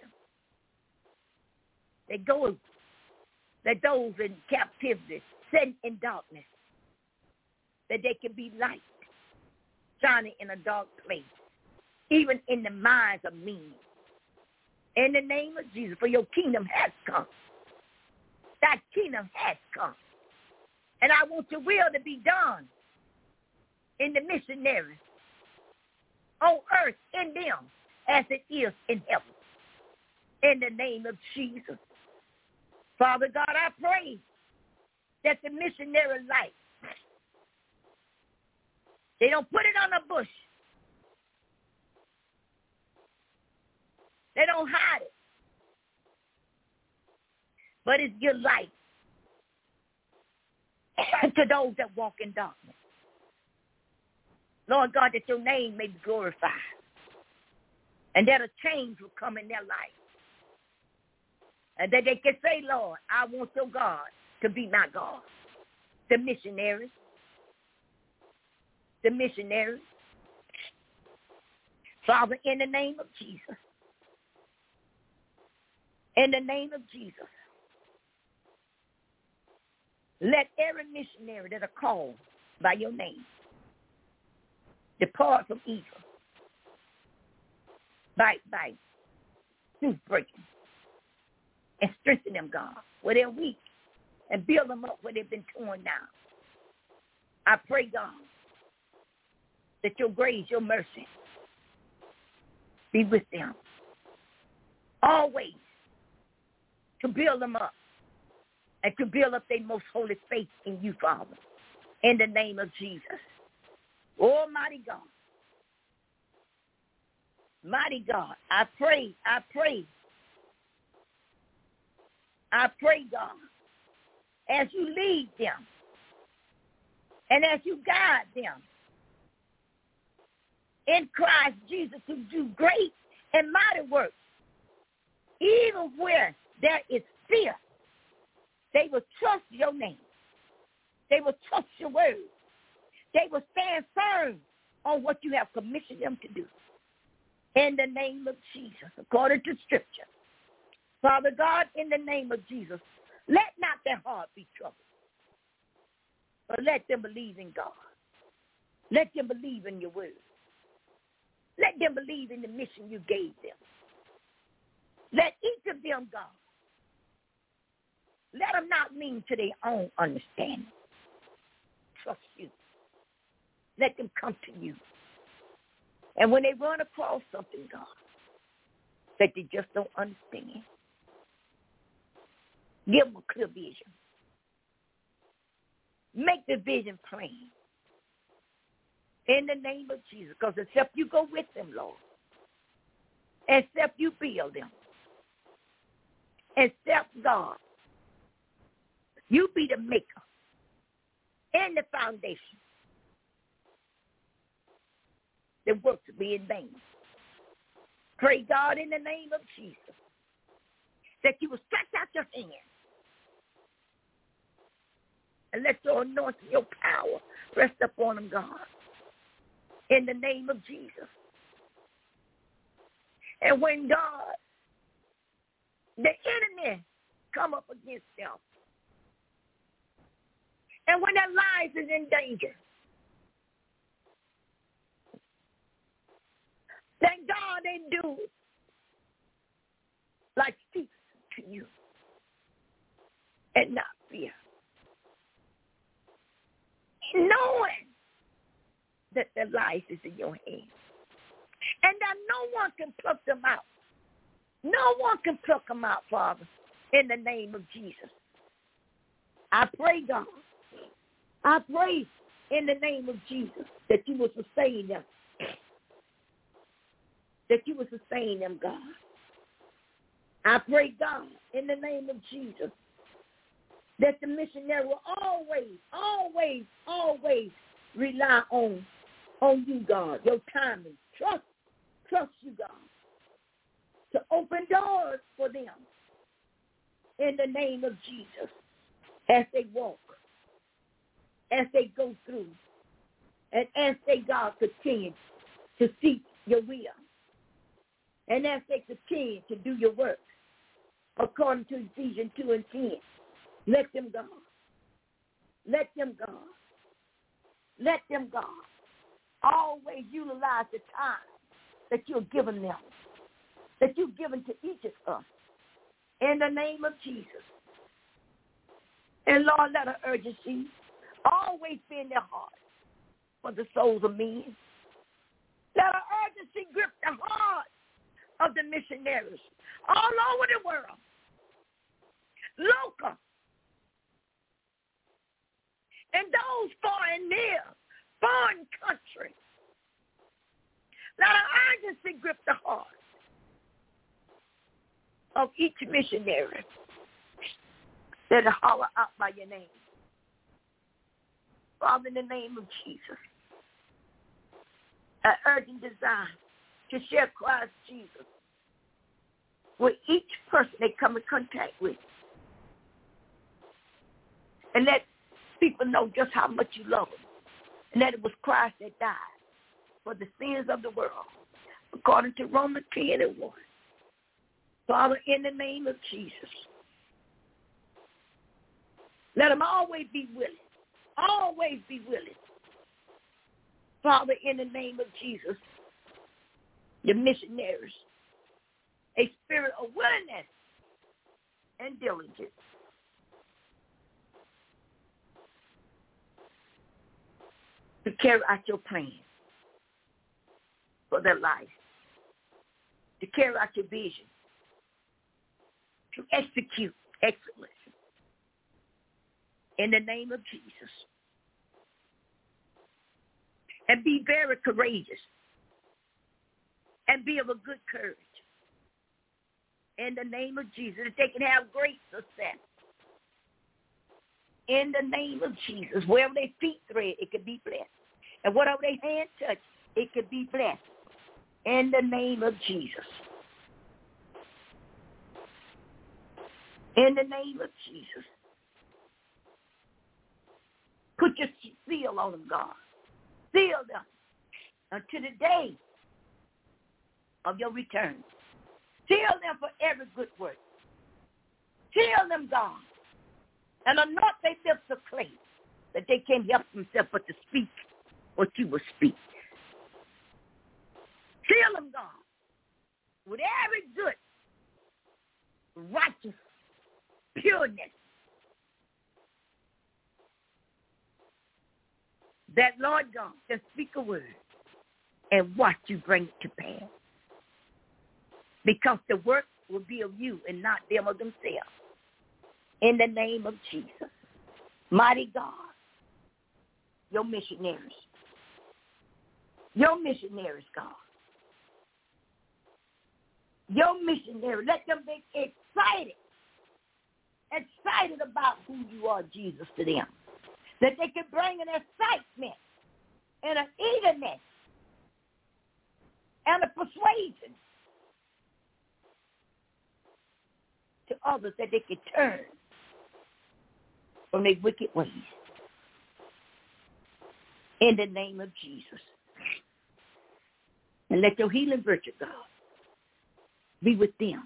They go, that those in captivity, set in darkness, that they can be light, shining in a dark place, even in the minds of men. In the name of Jesus, for your kingdom has come. That kingdom has come. And I want your will to be done in the missionaries on earth in them as it is in heaven. In the name of Jesus. Father God, I pray that the missionary light, they don't put it on a bush. They don't hide it. But it's your light to those that walk in darkness. Lord God, that your name may be glorified and that a change will come in their life. And that they can say, Lord, I want your God to be my God. The missionaries, the missionaries. Father, in the name of Jesus, in the name of Jesus, let every missionary that are called by your name depart from evil, bite, bite, tooth breaking, and strengthen them, God, where they're weak, and build them up where they've been torn down. I pray, God, that your grace, your mercy be with them always, to build them up and to build up their most holy faith in you, Father, in the name of Jesus. Almighty God, mighty God, I pray, I pray, I pray, God, as you lead them and as you guide them in Christ Jesus to do great and mighty works, even where there is fear, they will trust your name. They will trust your word. They will stand firm on what you have commissioned them to do. In the name of Jesus, according to Scripture. Father God, in the name of Jesus, let not their heart be troubled. But let them believe in God. Let them believe in your word. Let them believe in the mission you gave them. Let each of them, God, let them not lean to their own understanding. Trust you. Let them come to you. And when they run across something, God, that they just don't understand, give them a clear vision. Make the vision plain. In the name of Jesus. Because except you go with them, Lord, except you build them, except God, you be the maker and the foundation, the work to be in vain. Pray, God, in the name of Jesus, that you will stretch out your hand and let your anointing, your power rest upon them, God, in the name of Jesus. And when God, the enemy come up against them, and when their lives is in danger, thank God they do like speak to you and not fear. Knowing that their life is in your hands and that no one can pluck them out. No one can pluck them out, Father, in the name of Jesus. I pray, God, I pray in the name of Jesus that you will sustain them. That you will sustain them, God. I pray, God, in the name of Jesus, that the missionary will always, always, always rely on, on you, God, your timing. Trust, trust you, God, to open doors for them in the name of Jesus as they walk, as they go through, and as they, God, continue to seek your will, and as they continue to do your work according to Ephesians two and ten. Let them go. Let them go. Let them go. Always utilize the time that you've given them, that you've given to each of us, in the name of Jesus. And Lord, let an urgency always be in their heart for the souls of men. Let an urgency grip the heart of the missionaries all over the world, local, and those far and near, foreign countries. Let an urgency grip the heart of each missionary that will holler out by your name. Father, in the name of Jesus, an urgent desire to share Christ Jesus with each person they come in contact with. And let people know just how much you love them. And that it was Christ that died for the sins of the world, according to Romans ten and one. Father, in the name of Jesus, let them always be willing, always be willing. Father, in the name of Jesus, the missionaries, a spirit of willingness and diligence. To carry out your plan for their life, to carry out your vision, to execute excellence in the name of Jesus. And be very courageous and be of a good courage in the name of Jesus, that they can have great success. In the name of Jesus, wherever their feet tread, it could be blessed. And whatever their hand touch, it could be blessed. In the name of Jesus. In the name of Jesus. Put your seal on them, God. Seal them until the day of your return. Seal them for every good work. Seal them, God, and anoint their lips of clay that they can't help themselves but to speak what you will speak. Fill them, God, with every good, righteous, pureness, that, Lord God, just speak a word and watch you bring it to pass. Because the work will be of you and not them of themselves. In the name of Jesus. Mighty God, your missionaries. Your missionaries, God. Your missionaries. Let them be excited. Excited about who you are, Jesus, to them. That they can bring an excitement and an eagerness and a persuasion to others that they can turn from their wicked ways. In the name of Jesus. And let your healing virtue, God, be with them.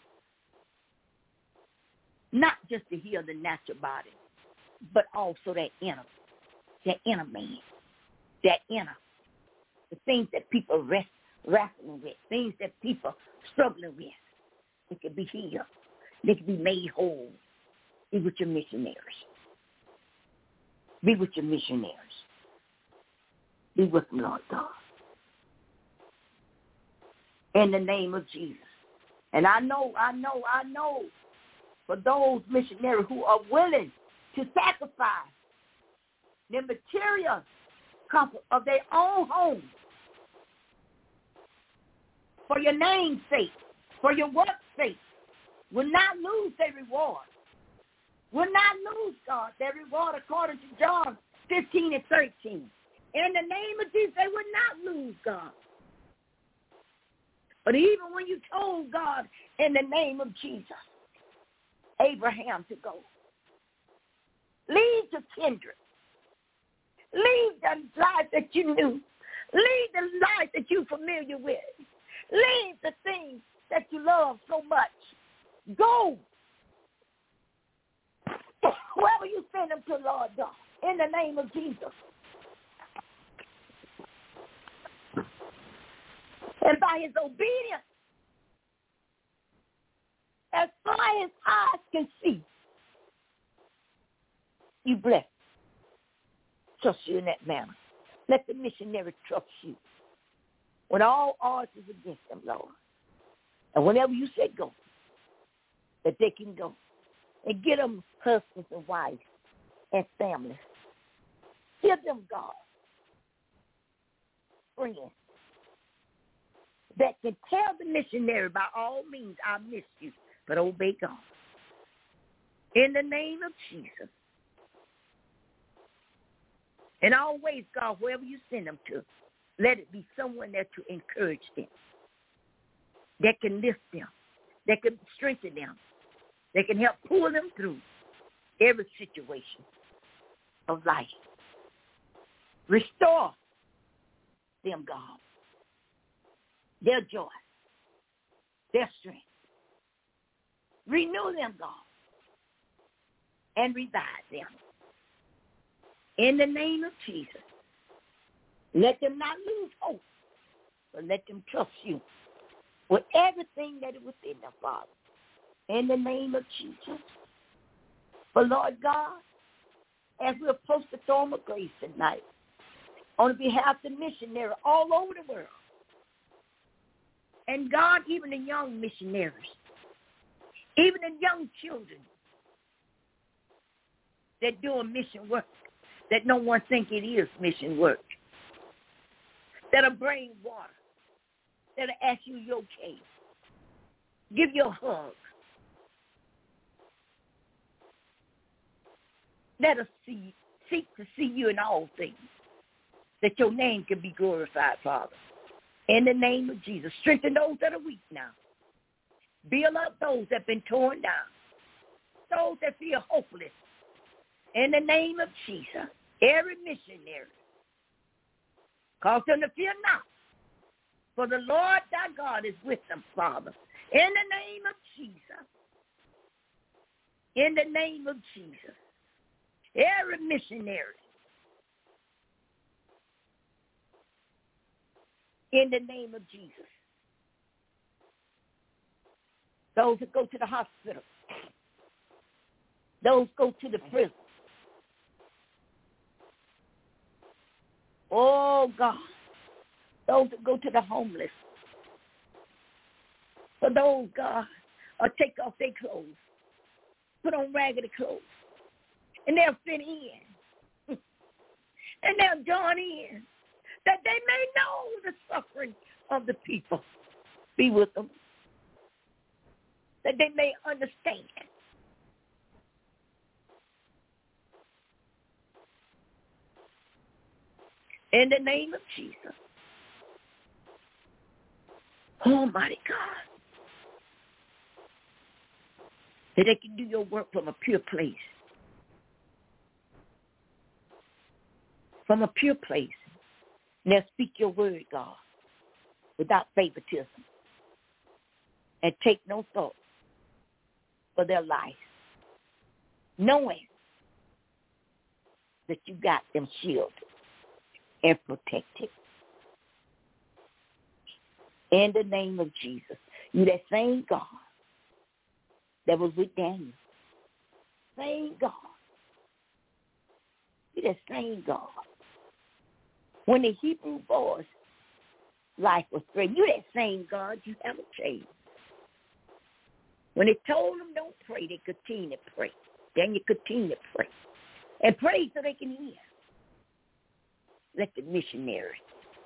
Not just to heal the natural body, but also that inner, that inner man, that inner, the things that people rest, wrestling with, things that people struggling with. It can be healed. They can be made whole. Be with your missionaries. Be with your missionaries. Be with them, Lord God. In the name of Jesus. And I know, I know, I know for those missionaries who are willing to sacrifice the material comfort of their own home for your name's sake, for your work's sake, will not lose their reward. Will not lose, God, their reward according to John fifteen and thirteen. In the name of Jesus, they will not lose, God. But even when you told God in the name of Jesus, Abraham to go, leave the kindred, leave the life that you knew, leave the life that you're familiar with, leave the things that you love so much. Go. Wherever you send them to, Lord God, in the name of Jesus. And by his obedience, as far as eyes can see, you bless. Trust you in that manner. Let the missionary trust you. When all odds is against them, Lord. And whenever you say go, that they can go. And get them husbands and wives and families. Give them, God, friends that can tell the missionary by all means, I miss you, but obey God. In the name of Jesus. And always, God, wherever you send them to, let it be someone there to encourage them, that can lift them, that can strengthen them, that can help pull them through every situation of life. Restore them, God, their joy, their strength. Renew them, God, and revive them. In the name of Jesus, let them not lose hope, but let them trust you with everything that is within them, Father. In the name of Jesus. But Lord God, as we approach the throne of grace tonight, on behalf of the missionary all over the world, and God, even the young missionaries, even the young children that doing mission work, that no one think it is mission work, that'll bring water, that'll ask you your case, give you a hug. Let us see, seek to see you in all things, that your name can be glorified, Father. In the name of Jesus, strengthen those that are weak now. Build up those that have been torn down, those that feel hopeless. In the name of Jesus, every missionary, cause them to fear not, for the Lord thy God is with them, Father. In the name of Jesus. In the name of Jesus. every missionary. In the name of Jesus. Those that go to the hospital. Those go to the prison. Oh, God. Those that go to the homeless. For those, God, or take off their clothes. Put on raggedy clothes. And they'll fit in. And they'll join in. That they may know the suffering of the people. Be with them. That they may understand. In the name of Jesus. Almighty God. That they can do your work from a pure place. From a pure place. And they'll speak your word, God, without favoritism. And take no thought for their life. Knowing that you got them shielded and protected. In the name of Jesus. You that same God that was with Daniel. Same God. You that same God. When the Hebrew boys' life was threatened, you that same God, you haven't changed. When they told them don't pray, they continue to pray. Then you continue to pray. And pray so they can hear. Let the missionary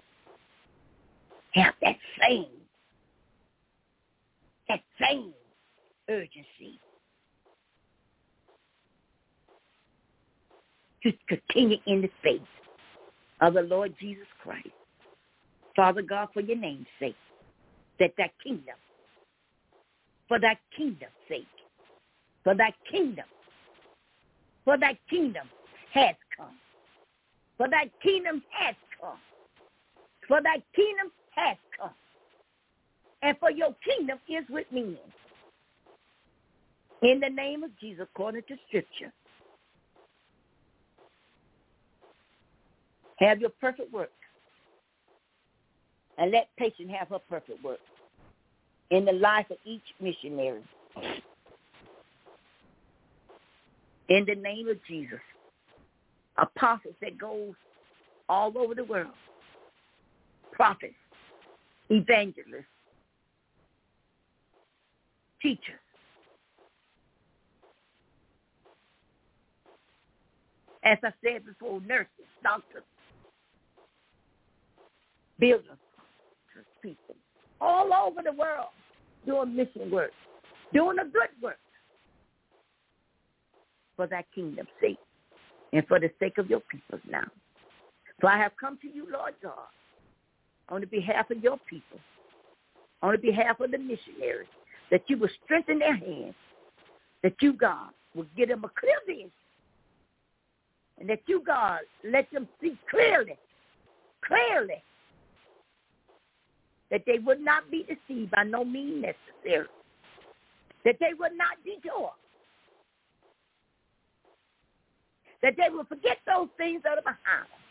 have that same, that same urgency to continue in the faith of the Lord Jesus Christ. Father God, for your name's sake, that that kingdom, for that kingdom's sake, for that kingdom, for that kingdom has come. For that kingdom has come. For that kingdom has come. And for your kingdom is with me. In the name of Jesus, according to Scripture. Have your perfect work. And let patience have her perfect work in the life of each missionary. In the name of Jesus. Apostles that goes all over the world. Prophets, evangelists, teachers. As I said before, nurses, doctors, builders, people, all over the world doing mission work, doing a good work for that kingdom's sake and for the sake of your people now. So I have come to you, Lord God, on the behalf of your people, on the behalf of the missionaries, that you will strengthen their hands, that you, God, will give them a clear vision, and that you, God, let them see clearly, clearly, that they would not be deceived by no means necessary, that they would not detour, that they will forget those things that are behind them,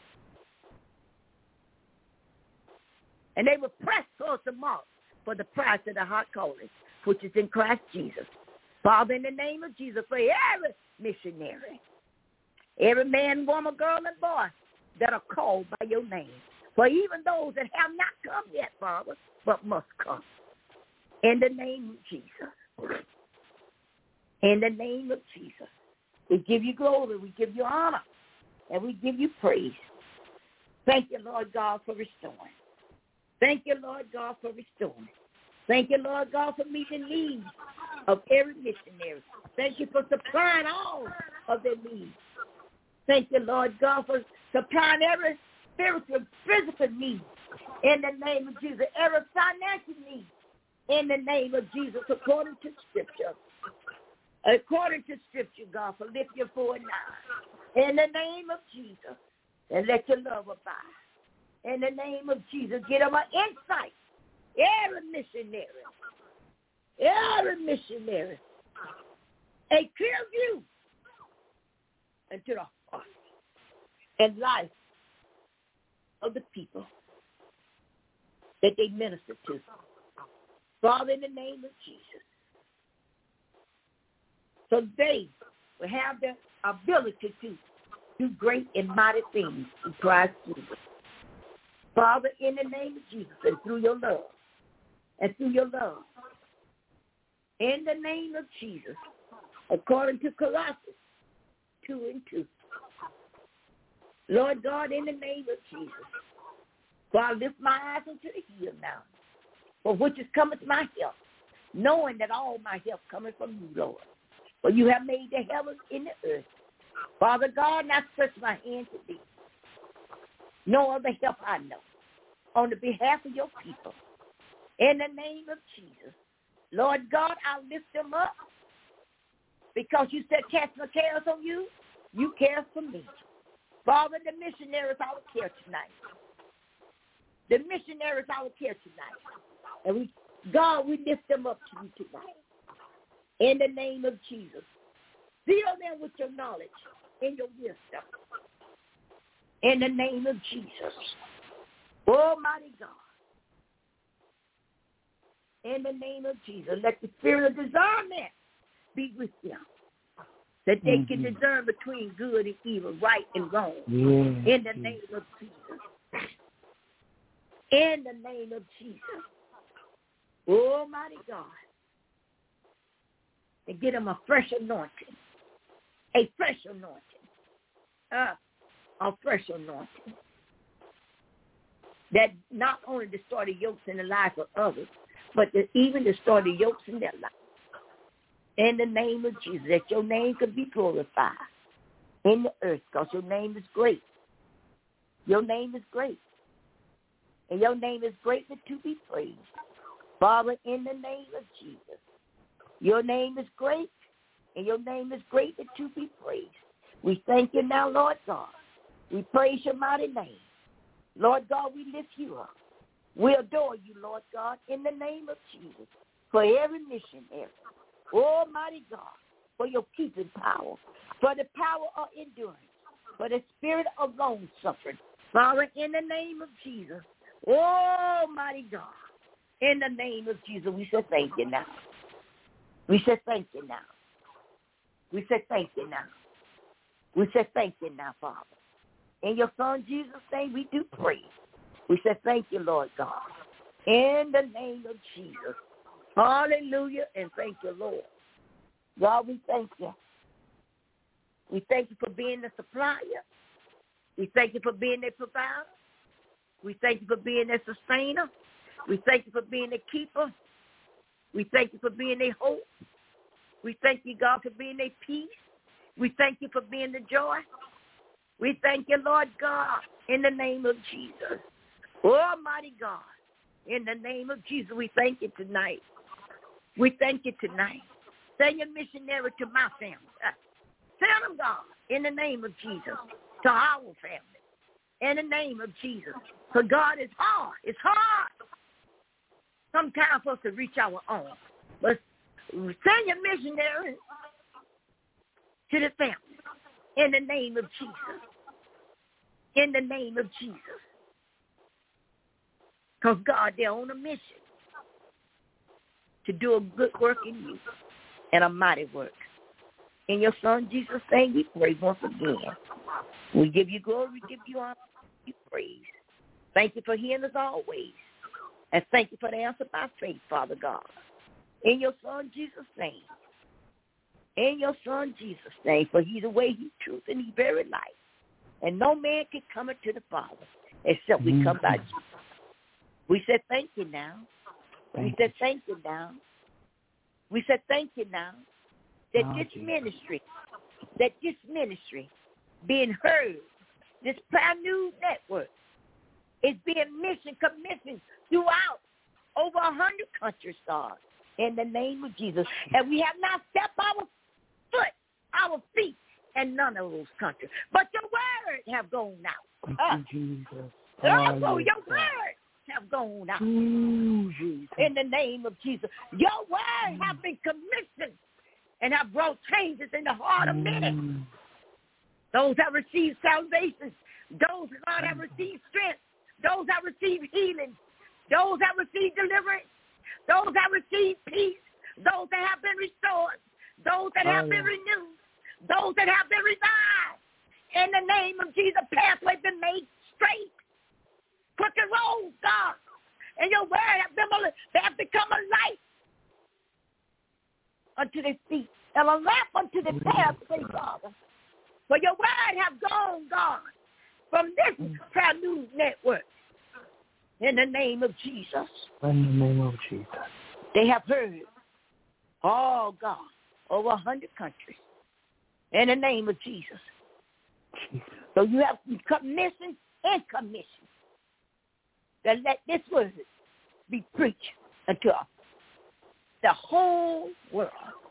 and they will press towards the mark for the prize of the high calling, which is in Christ Jesus. Father, in the name of Jesus, for every missionary, every man, woman, girl, and boy that are called by your name, for even those that have not come yet, Father, but must come. In the name of Jesus. In the name of Jesus. We give you glory, we give you honor, and we give you praise. Thank you, Lord God, for restoring. Thank you, Lord God, for restoring. Thank you, Lord God, for meeting needs of every missionary. Thank you for supplying all of their needs. Thank you, Lord God, for supplying every spiritual, physical need in the name of Jesus, every financial need in the name of Jesus, according to Scripture. According to Scripture, God, for Philippians four and nine. In the name of Jesus, and let your love abide. In the name of Jesus, get them an insight. Every missionary, every missionary, a clear view, into the heart and life of the people that they minister to. Father, in the name of Jesus, so they will have the ability to do great and mighty things in Christ Jesus. Father, in the name of Jesus, and through your love, and through your love, in the name of Jesus, according to Colossians two and two. Lord God, in the name of Jesus, for I lift my eyes unto the hill now, for which is cometh my help, knowing that all my help cometh from you, Lord. For you have made the heavens and the earth. Father God, now stretch my hand to thee. No other help I know. On the behalf of your people. In the name of Jesus. Lord God, I'll lift them up. Because you said cast my cares on you. You care for me. Father, the missionaries I will care tonight. The missionaries I will care tonight. And we, God, we lift them up to you tonight. In the name of Jesus. Fill them with your knowledge and your wisdom. In the name of Jesus. Almighty God. In the name of Jesus. Let the spirit of discernment be with them. That they mm-hmm. can discern between good and evil, right and wrong. Yeah. In the name of Jesus. In the name of Jesus. Almighty God. And get them a fresh anointing. A fresh anointing. Uh, a fresh anointing. That not only destroy the yokes in the life of others, but to even destroy the yokes in their life. In the name of Jesus, that your name could be glorified in the earth, because your name is great. Your name is great. And your name is greatly to be praised. Father, in the name of Jesus, your name is great, and your name is greatly to be praised. We thank you now, Lord God. We praise your mighty name. Lord God, we lift you up. We adore you, Lord God, in the name of Jesus, for every missionary. Almighty God, for your keeping power, for the power of endurance, for the spirit of long-suffering. Father, in the name of Jesus, Almighty God, in the name of Jesus, we say thank you now. We say thank you now. We say thank you now. We say thank you now, Father. In your Son Jesus' name, we do pray. We say thank you, Lord God. In the name of Jesus. Hallelujah, and thank you, Lord. God, we thank you. We thank you for being the supplier. We thank you for being the provider. We thank you for being the sustainer. We thank you for being the keeper. We thank you for being the hope. We thank you, God, for being the peace. We thank you for being the joy. We thank you, Lord God, in the name of Jesus. Almighty God, in the name of Jesus, we thank you tonight. We thank you tonight. Send your missionary to my family. Send them, God, in the name of Jesus, to our family. In the name of Jesus. For God, it's hard. It's hard sometimes for us to reach our own. But send your missionary to the family. In the name of Jesus. In the name of Jesus. Because, God, they're on a mission to do a good work in you and a mighty work. In your Son, Jesus' name, we pray once again. We give you glory, we give you honor, we give you praise. Thank you for hearing us always. And thank you for the answer by faith, Father God. In your Son, Jesus' name. In your Son, Jesus' name. For he's the way, he's truth, and he's very life. And no man can come into the Father except we come by Jesus. We said thank you now. Thank we said thank you now. We said thank you now that oh, this Jesus. ministry, that this ministry being heard, this Prayer News Network is being mission commissioned throughout over a hundred countries, God, in the name of Jesus. And we have not stepped our foot, our feet, in none of those countries. But your word have gone out. Uh, Jesus. Also, your word have gone out. Ooh, in the name of Jesus. Your word have been commissioned and have brought changes in the heart of men. those that receive salvation, those, God, that receive strength, those that receive healing, those that receive deliverance, those that receive peace, those that have been restored, those that have been renewed, those that have been revived. In the name of Jesus, pathways been made straight. Crooked roads, God. And your word have been, they have become a light unto their feet and a lamp unto their pathway, Father. For your word have gone, God, from this Prayer News Network. In the name of Jesus. In the name of Jesus. They have heard, oh God, over a hundred countries. In the name of Jesus. Jesus. So you have commission and commission to let this word be preached unto the whole world.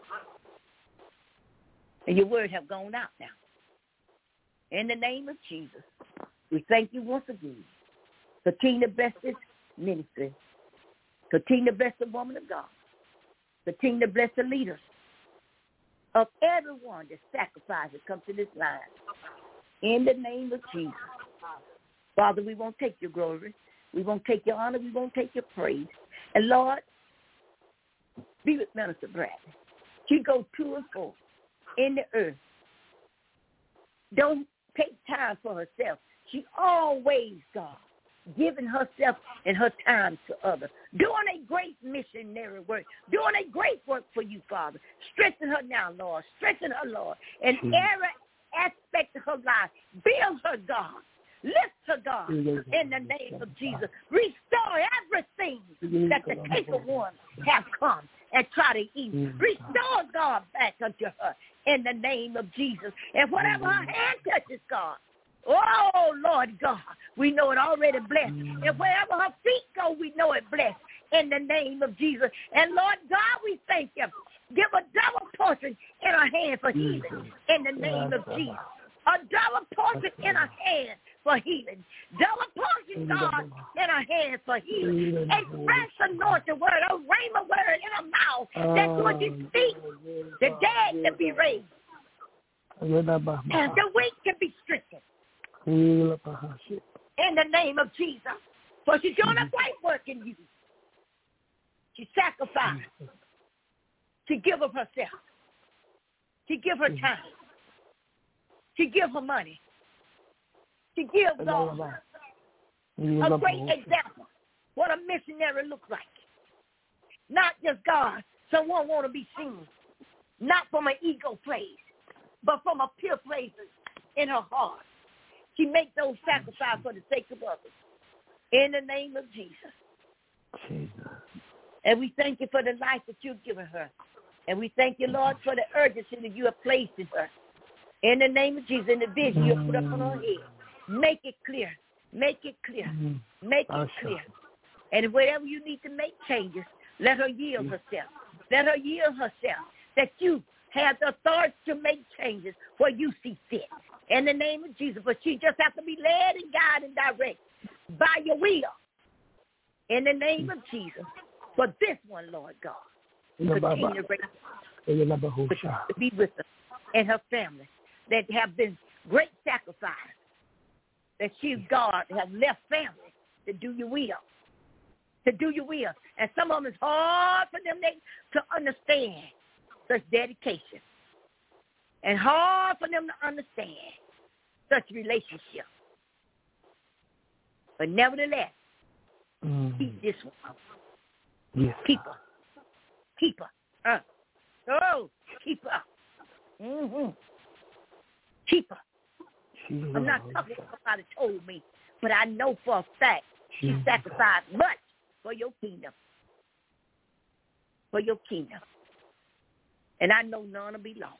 And your word have gone out now. In the name of Jesus, we thank you once again. Continue to bless this ministry. Continue to bless the woman of God. Continue to bless the leaders of everyone that sacrifices come to this line. In the name of Jesus. Father, we won't take your glory. We won't take your honor. We won't take your praise. And Lord, be with Minister Bradley. She goes to and fro in the earth. Don't take time for herself. She always, God, giving herself and her time to others, doing a great missionary work, doing a great work for you, Father. Strengthen her now, Lord. Strengthen her, Lord, in every aspect of her life. Build her, God. Lift her, God, in the name of Jesus. Restore everything that the taker ones have come and try to eat. Restore, God, back unto her in the name of Jesus. And whatever her hand touches, God, oh, Lord God, we know it already blessed. And wherever her feet go, we know it blessed in the name of Jesus. And Lord God, we thank you. Give a double portion in her hand for healing in the name of Jesus. A double portion in her hand for healing. Double portion, God, in her hand for healing. A fresh anointed word, a rhema word in her mouth that when she speaks, the dead can be raised. And the weak can be strengthened. In the name of Jesus. For she's doing a great work in you. She sacrificed. She give of herself. She give her time. She give her money. She gives God a great example what a missionary looks like. Not just God, someone want to be seen. Not from an ego place, but from a pure place in her heart. She makes those sacrifices for the sake of others. In the name of Jesus. Jesus. And we thank you for the life that you've given her. And we thank you, Lord, for the urgency that you have placed in her. In the name of Jesus, in the vision you have put up on her head. Make it clear. Make it clear. Make it clear. And wherever you need to make changes, let her yield herself. Let her yield herself. That you have the authority to make changes where you see fit. In the name of Jesus. But she just has to be led and guided and directed by your will. In the name of Jesus. For this one, Lord God. Continue to, to be with her and her family that have been great sacrifice. That she, God, have left family to do your will. To do your will. And some of them it's hard for them to understand such dedication. And hard for them to understand such relationship. But nevertheless, mm. keep this one. Yes. Keep her. Keep her. Uh. Oh, keep her. Mm-hmm. Keep her. She's I'm not talking about somebody told me, but I know for a fact she sacrificed much for your kingdom. For your kingdom. And I know none will be lost.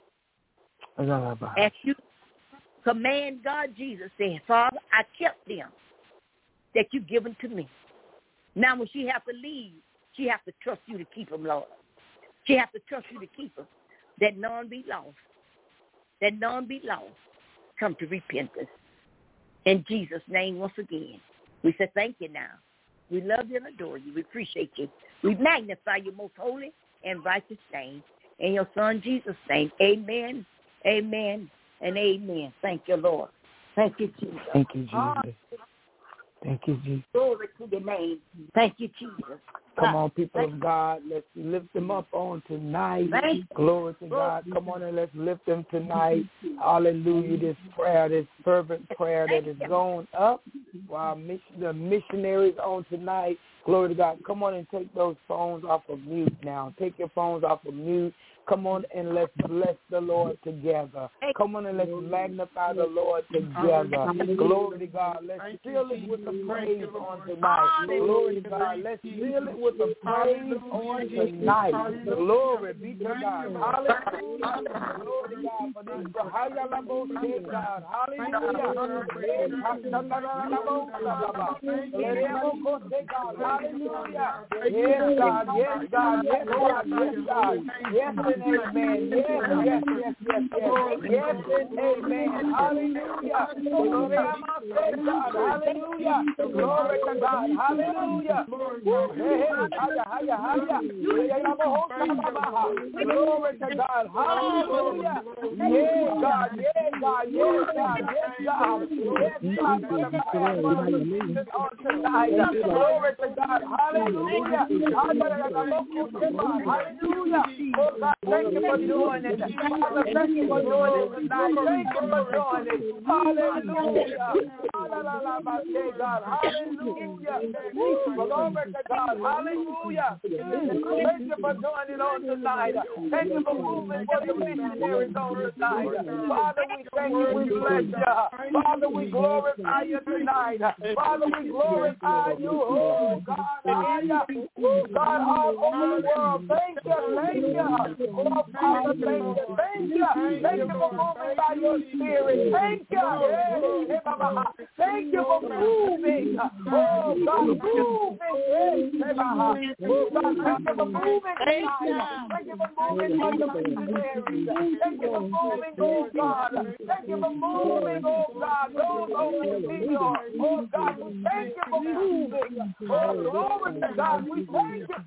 As you command God, Jesus said, Father, I kept them that you've given to me. Now when she have to leave, she have to trust you to keep them, Lord. She have to trust you to keep them, that none be lost. That none be lost. Come to repentance. In Jesus' name, once again, we say thank you now. We love you and adore you. We appreciate you. We magnify your most holy and righteous name. In your son Jesus' name, amen, amen, and amen. Thank you, Lord. Thank you, Jesus. Thank you, Jesus. Thank you, Jesus. Glory to your name. Thank you, Jesus. Come on, people of God, let's lift them up on tonight. Glory to God. Come on and let's lift them tonight. Hallelujah. This prayer, this fervent prayer that is going up while the missionaries on tonight. Glory to God. Come on and take those phones off of mute now. Take your phones off of mute. Come on and let's bless the Lord together. Come on and let's magnify the Lord together. Glory to God. Let's fill it with the praise on tonight. Glory to God. Let's fill it with the praise on tonight. Glory be to God. Hallelujah. Glory to God for this. Hallelujah. God. Hallelujah. Hallelujah. Yes, God. Yes, God. Yes, God. Yes, God. Yes, amen. Yes, yes, yes, yes, yes. Yes and amen. Hallelujah. Glory to God. Hallelujah. Glory to God. Hallelujah. Hey, haya, haya, haya. Glory to God. Hallelujah. Yes, God. Yes, God. Yes, God. Yes, God. Yes, God. For the fire of the on tonight. Glory to God. Hallelujah. Hallelujah. Oh, God. Thank you for doing it. Father, thank you for doing it tonight. Thank you for doing it. Hallelujah. Hallelujah. God. Hallelujah. Glory to God. Hallelujah. Thank you for doing it on tonight. Thank you for moving for the missionaries on tonight. Father, we thank you. We bless you. Father, we glorify you tonight. Father, we glorify you. Oh, God. Oh, God, all over the world. Thank you. Thank you. Oh, Father, thank you. Thank you. Thank you for moving by your spirit. Thank you. Thank you for moving. Oh, God, moving. Oh, God, thank you for moving tonight. Thank you for moving for the missionaries. Thank you for moving, oh, God. Thank you for moving, oh, God. Those over the field. Oh, God, we thank you for moving. Oh, glory to God. We thank you.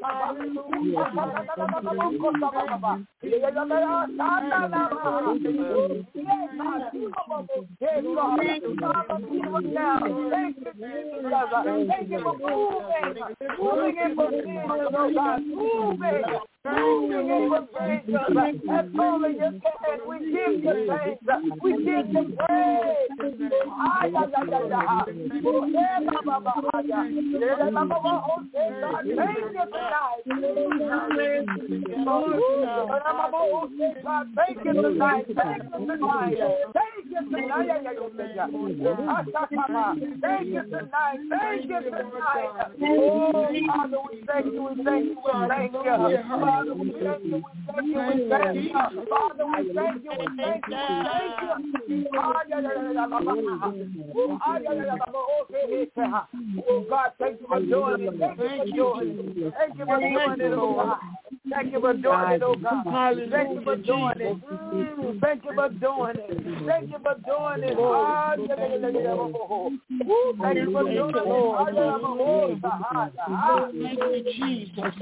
Thank you for moving, moving in provision, oh God, moving, moving in provision. That's only you can. We give you thanks. We give you praise. Thank you tonight. Thank you tonight. Thank you tonight. Thank you tonight. Thank you tonight. Thank you tonight. Oh, Father, we thank you. We thank you. We thank you. Father, we thank you. We thank you. We thank you. Father, we thank you. We thank you. We thank you. Oh, God, thank you for doing it. Thank you for doing it. Thank you for doing it, oh God. Thank you for doing it, oh God. Thank you for doing it. Mm, thank you for doing it. Thank you for doing it. Ah, yeah, yeah, yeah, yeah, yeah. Ooh, thank you for doing it. Ah, yeah, yeah, oh, ah, ah. Thank you, Jesus.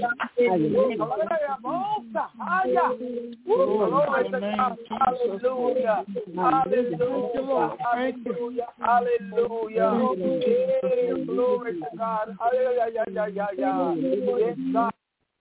Hallelujah. Hallelujah. Hallelujah. Hallelujah. Yeah, glory to God. Hallelujah. Yeah, yeah, yeah, yeah. Yes, God.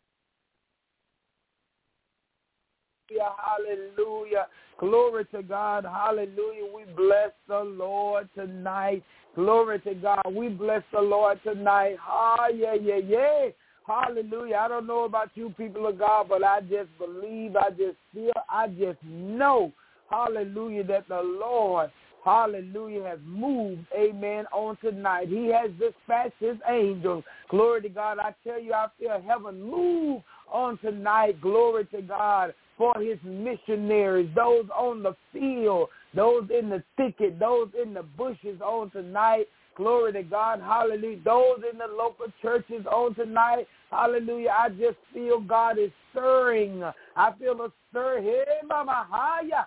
Hallelujah. Glory to God. Hallelujah. We bless the Lord tonight. Glory to God. We bless the Lord tonight. Ah, yeah, yeah, yeah. Hallelujah. I don't know about you people of God, but I just believe, I just feel, I just know, hallelujah, that the Lord, hallelujah, has moved, amen, on tonight. He has dispatched his angels. Glory to God. I tell you, I feel heaven move on tonight. Glory to God for his missionaries, those on the field, those in the thicket, those in the bushes on tonight. Glory to God. Hallelujah. Those in the local churches on tonight. Hallelujah. I just feel God is stirring. I feel a stir. Hey, mama, haya.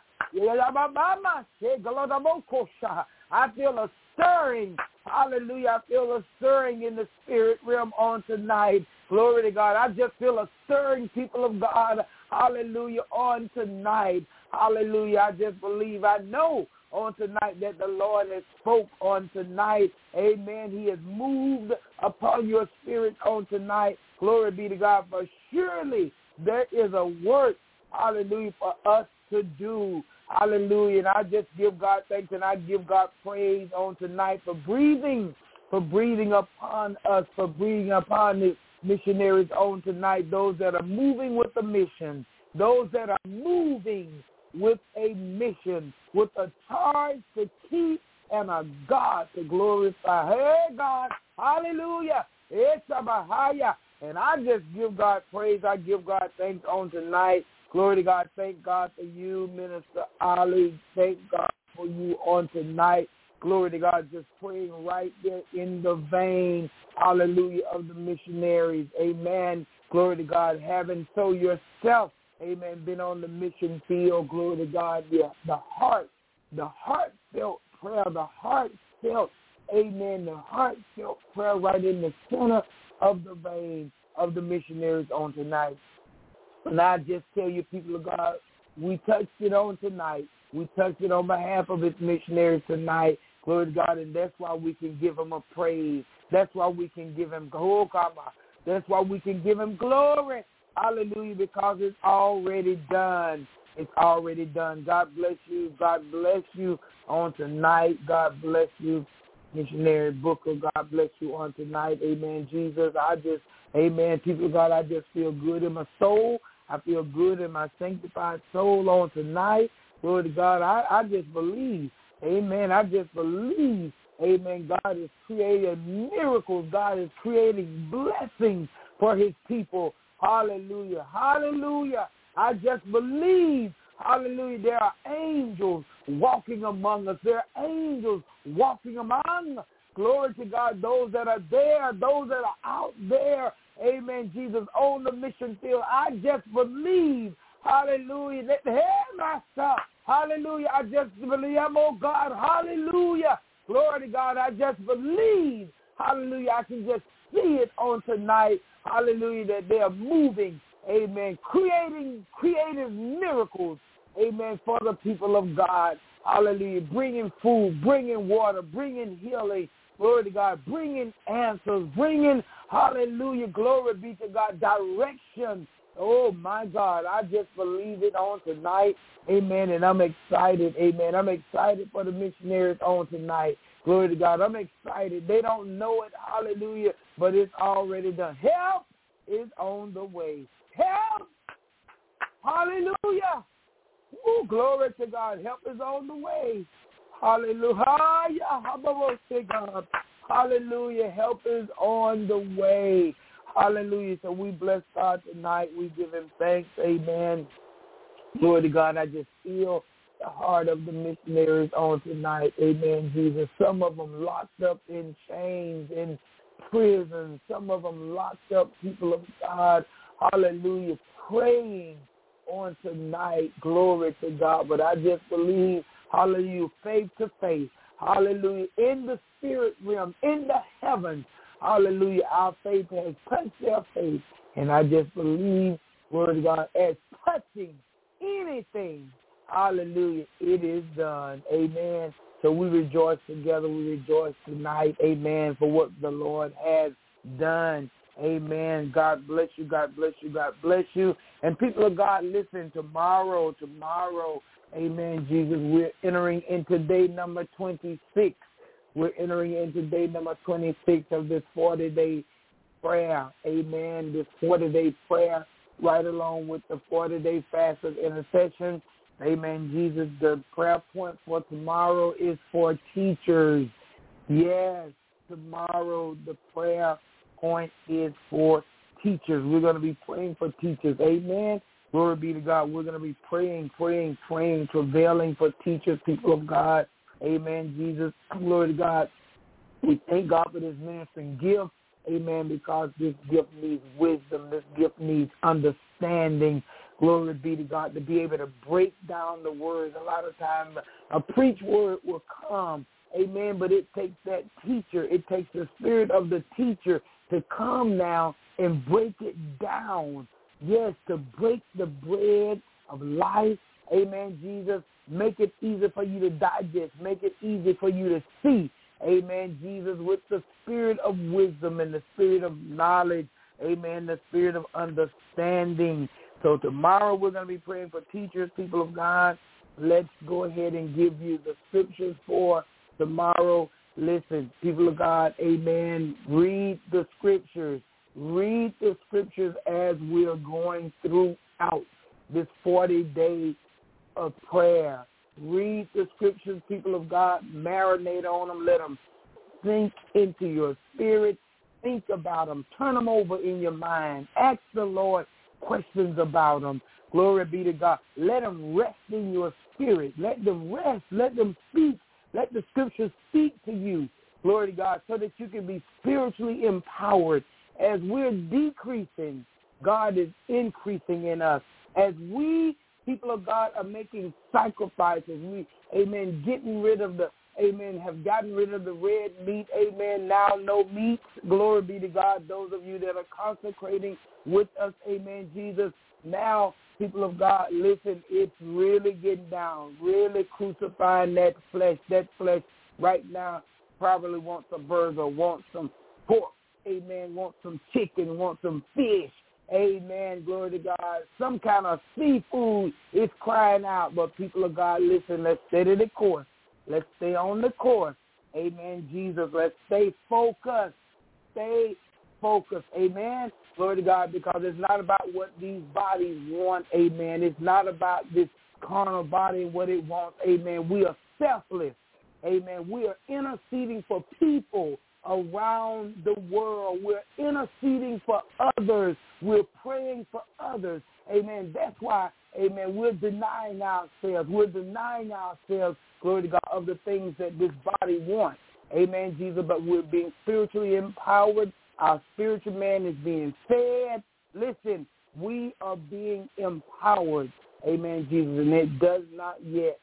I feel a stirring. Hallelujah. I feel a stirring in the spirit realm on tonight. Glory to God. I just feel a stirring, people of God. hallelujah, on tonight. Hallelujah. I just believe, I know on tonight that the Lord has spoke on tonight. Amen. He has moved upon your spirit on tonight. Glory be to God. For surely there is a work, hallelujah, for us to do. Hallelujah. And I just give God thanks and I give God praise on tonight for breathing, for breathing upon us, for breathing upon the missionaries on tonight, those that are moving with a mission, those that are moving with a mission, with a charge to keep and a God to glorify. Hey, God, hallelujah. It's a Bahaya. And I just give God praise. I give God thanks on tonight. Glory to God. Thank God for you, Minister Ali. Thank God for you on tonight. Glory to God. Just praying right there in the vein, hallelujah, of the missionaries. Amen. Glory to God. Having so yourself, amen, been on the mission field. Glory to God. Yeah, the heart, the heartfelt prayer, the heartfelt, amen, the heartfelt prayer right in the center of the vein of the missionaries on tonight. And I just tell you, people of God, we touched it on tonight. We touched it on behalf of its missionaries tonight. Glory to God, and that's why we can give him a praise. That's why we can give him glory. That's why we can give him glory. Hallelujah, because it's already done. It's already done. God bless you. God bless you on tonight. God bless you, Missionary Booker. God bless you on tonight. Amen, Jesus. I just, amen, people of God, I just feel good in my soul. I feel good in my sanctified soul on tonight. Glory to God. I, I just believe. Amen. I just believe. Amen. God is creating miracles. God is creating blessings for his people. Hallelujah. Hallelujah. I just believe. Hallelujah. There are angels walking among us. There are angels walking among us. Glory to God. Those that are there, those that are out there. Amen, Jesus, on the mission field. I just believe, hallelujah, that, hey, myself, hallelujah, I just believe, oh God, hallelujah, glory to God, I just believe, hallelujah, I can just see it on tonight, hallelujah, that they are moving, amen, creating creative miracles, amen, for the people of God, hallelujah, bringing food, bringing water, bringing healing, glory to God, bringing answers, bringing, hallelujah, glory be to God, direction. Oh, my God, I just believe it on tonight, amen, and I'm excited, amen. I'm excited for the missionaries on tonight. Glory to God, I'm excited. They don't know it, hallelujah, but it's already done. Help is on the way. Help, hallelujah. Oh, glory to God, help is on the way. Hallelujah. God. Hallelujah. Help is on the way. Hallelujah. So we bless God tonight. We give him thanks. Amen. Glory to God. I just feel the heart of the missionaries on tonight. Amen, Jesus. Some of them locked up in chains, in prison. Some of them locked up, people of God. Hallelujah. Praying on tonight. Glory to God. But I just believe, hallelujah, faith to faith. Hallelujah. In the spirit realm, in the heavens, hallelujah, our faith has touched their faith. And I just believe, glory to God, as touching anything, hallelujah, it is done. Amen. So we rejoice together. We rejoice tonight, amen, for what the Lord has done. Amen. God bless you. God bless you. God bless you. And people of God, listen, tomorrow, tomorrow, amen, Jesus, we're entering into day number twenty-six. We're entering into day number twenty-six of this forty-day prayer. Amen. This forty-day prayer right along with the forty-day fast of intercession. Amen, Jesus. The prayer point for tomorrow is for teachers. Yes, tomorrow the prayer point is for teachers. We're going to be praying for teachers. Amen. Glory be to God. We're going to be praying, praying, praying, travailing for teachers, people of God. Amen, Jesus. Glory to God. We thank God for this ministering gift. Amen, because this gift needs wisdom. This gift needs understanding. Glory be to God, to be able to break down the words. A lot of times a preach word will come. Amen, but it takes that teacher. It takes the spirit of the teacher to come now and break it down yes, to break the bread of life. Amen, Jesus. Make it easy for you to digest. Make it easy for you to see. Amen, Jesus, with the spirit of wisdom and the spirit of knowledge. Amen, the spirit of understanding. So tomorrow we're going to be praying for teachers, people of God. Let's go ahead and give you the scriptures for tomorrow. Listen, people of God, amen. Read the scriptures. Read the scriptures as we are going throughout this forty days of prayer. Read the scriptures, people of God. Marinate on them. Let them sink into your spirit. Think about them. Turn them over in your mind. Ask the Lord questions about them. Glory be to God. Let them rest in your spirit. Let them rest. Let them speak. Let the scriptures speak to you. Glory to God, so that you can be spiritually empowered. As we're decreasing, God is increasing in us. As we, people of God, are making sacrifices, we, amen, getting rid of the, amen, have gotten rid of the red meat, amen, now no meat. Glory be to God, those of you that are consecrating with us, amen, Jesus. Now, people of God, listen, it's really getting down, really crucifying that flesh. That flesh right now probably wants a burger, wants some pork, amen, wants some chicken, wants some fish, amen, glory to God. Some kind of seafood is crying out, but people of God, listen, let's stay to the course. Let's stay on the course, amen, Jesus. Let's stay focused, stay focused, amen. Glory to God, because it's not about what these bodies want, amen. It's not about this carnal body and what it wants, amen. We are selfless, amen. We are interceding for people around the world. We're interceding for others. We're praying for others, amen. That's why, amen, we're denying ourselves. We're denying ourselves, glory to God, of the things that this body wants, amen, Jesus, but we're being spiritually empowered. Our spiritual man is being fed. Listen, we are being empowered. Amen, Jesus. And it does not yet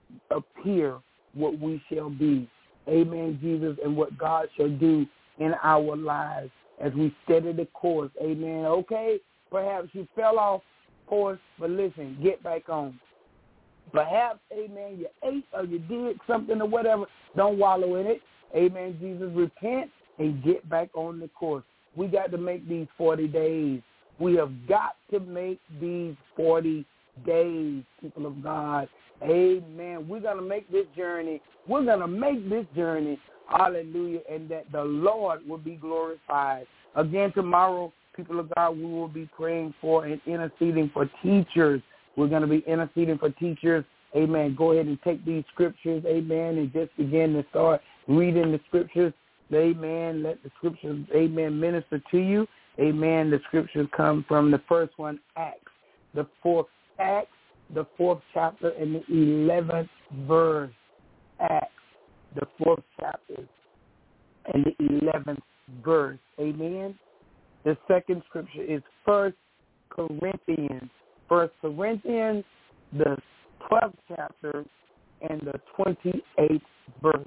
appear what we shall be. Amen, Jesus, and what God shall do in our lives as we steady the course. Amen. Okay, perhaps you fell off course, but listen, get back on. Perhaps, amen, you ate or you did something or whatever. Don't wallow in it. Amen, Jesus. Repent and get back on the course. We got to make these forty days. We have got to make these forty days, people of God. Amen. We're going to make this journey. We're going to make this journey, hallelujah, and that the Lord will be glorified. Again, tomorrow, people of God, we will be praying for and interceding for teachers. We're going to be interceding for teachers. Amen. Go ahead and take these scriptures, amen, and just begin to start reading the scriptures. Amen. Let the scriptures, amen, minister to you. Amen. The scriptures come from the first one, Acts, the fourth Acts, the fourth chapter, and the eleventh verse. Acts, the fourth chapter, and the eleventh verse. Amen. The second scripture is First Corinthians. First Corinthians, the twelfth chapter, and the twenty-eighth verse.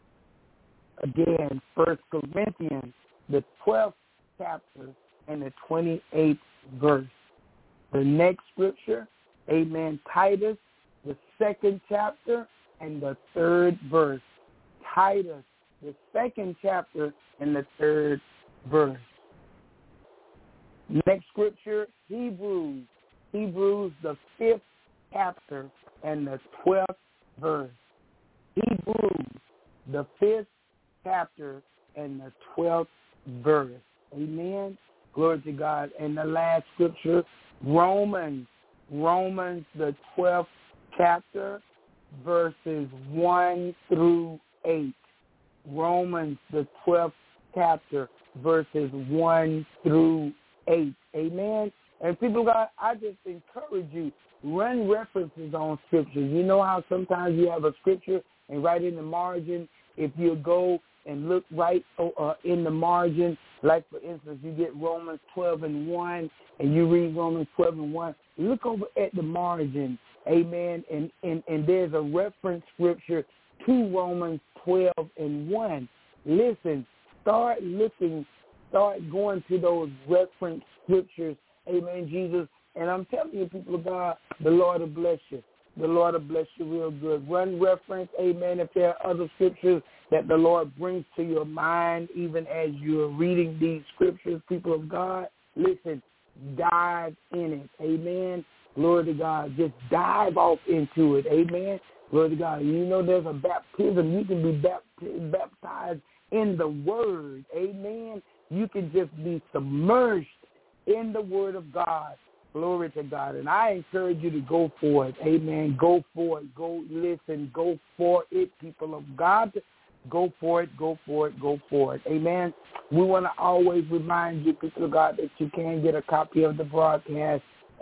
Again, First Corinthians, the twelfth chapter, and the twenty-eighth verse. The next scripture, amen, Titus, the second chapter, and the third verse. Titus, the second chapter, and the third verse. Next scripture, Hebrews. Hebrews, the fifth chapter, and the twelfth verse. Hebrews, the fifth chapter, and the twelfth verse. Amen. Glory to God. And the last scripture, Romans. Romans, the twelfth chapter, verses one through eight. Romans, the twelfth chapter, verses one through eight. Amen. And people, God, I just encourage you, run references on scriptures. You know how sometimes you have a scripture and right in the margin, if you go and look right uh, in the margin, like, for instance, you get Romans twelve and one, and you read Romans twelve and one, look over at the margin, amen, and, and, and there's a reference scripture to Romans twelve and one. Listen, start looking, start going to those reference scriptures, Amen, Jesus. And I'm telling you, people of God, the Lord will bless you. The Lord will bless you real good. Run reference, amen, if there are other scriptures that the Lord brings to your mind, even as you're reading these scriptures, people of God, listen, dive in it, amen. Glory to God. Just dive off into it, amen. Glory to God. You know there's a baptism. You can be baptized in the Word, amen. You can just be submerged in the Word of God. Glory to God. And I encourage you to go for it. Amen. Go for it. Go listen. Go for it, people of God. Go for it. Go for it. Go for it. Amen. We want to always remind you, people of God, that you can get a copy of the broadcast.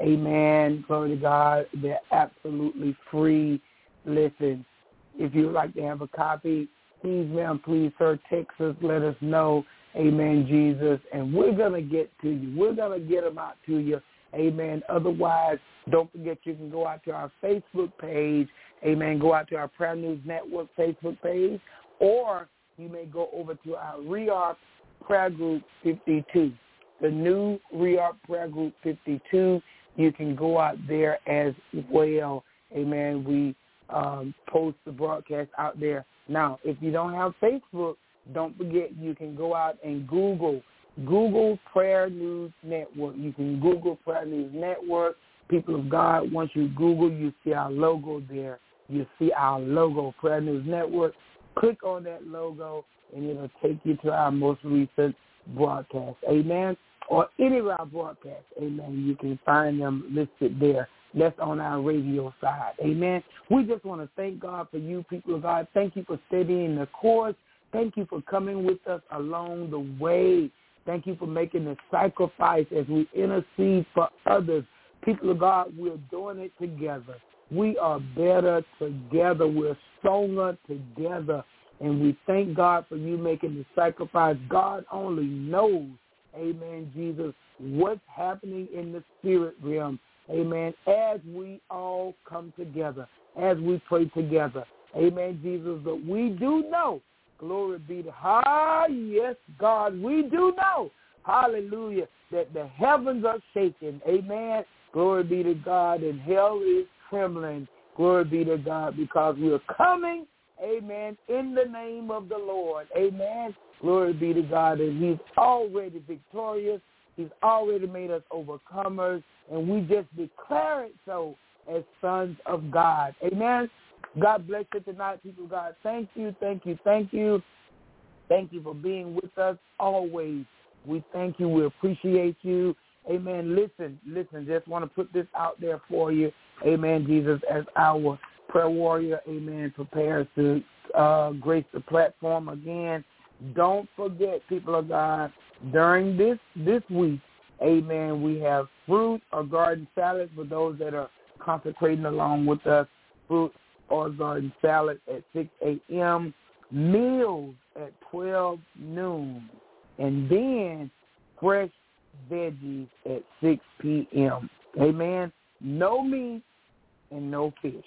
Amen. Glory to God. They're absolutely free. Listen, if you would like to have a copy, please, ma'am, please, sir, text us. Let us know. Amen, Jesus. And we're going to get to you. We're going to get them out to you. Amen. Otherwise, don't forget you can go out to our Facebook page. Amen. Go out to our Prayer News Network Facebook page. Or you may go over to our Reark Prayer Group fifty-two. The new Reark Prayer Group fifty-two. You can go out there as well. Amen. We um, post the broadcast out there. Now, if you don't have Facebook, don't forget you can go out and Google Google Prayer News Network. You can Google Prayer News Network. People of God, once you Google, you see our logo there. You see our logo, Prayer News Network. Click on that logo, and it'll take you to our most recent broadcast. Amen? Or any of our broadcasts. Amen. You can find them listed there. That's on our radio side. Amen? We just want to thank God for you, people of God. Thank you for studying the course. Thank you for coming with us along the way. Thank you for making the sacrifice as we intercede for others. People of God, we're doing it together. We are better together. We're stronger together. And we thank God for you making the sacrifice. God only knows, amen, Jesus, what's happening in the spirit realm. Amen. As we all come together, as we pray together. Amen, Jesus. But we do know, glory be to God. Yes, God, we do know, hallelujah, that the heavens are shaking. Amen. Glory be to God, and hell is trembling. Glory be to God, because we're coming, amen, in the name of the Lord. Amen. Glory be to God, and he's already victorious. He's already made us overcomers, and we just declare it so as sons of God. Amen. God bless you tonight, people of God. Thank you, thank you, thank you. Thank you for being with us always. We thank you. We appreciate you. Amen. Listen, listen, just want to put this out there for you. Amen, Jesus, as our prayer warrior, amen, prepares to uh, grace the platform again. Don't forget, people of God, during this, this week, amen, we have fruit or garden salad for those that are consecrating along with us, fruit or garden salad at six a.m., meals at twelve noon, and then fresh veggies at six p.m. Amen. No meat and no fish.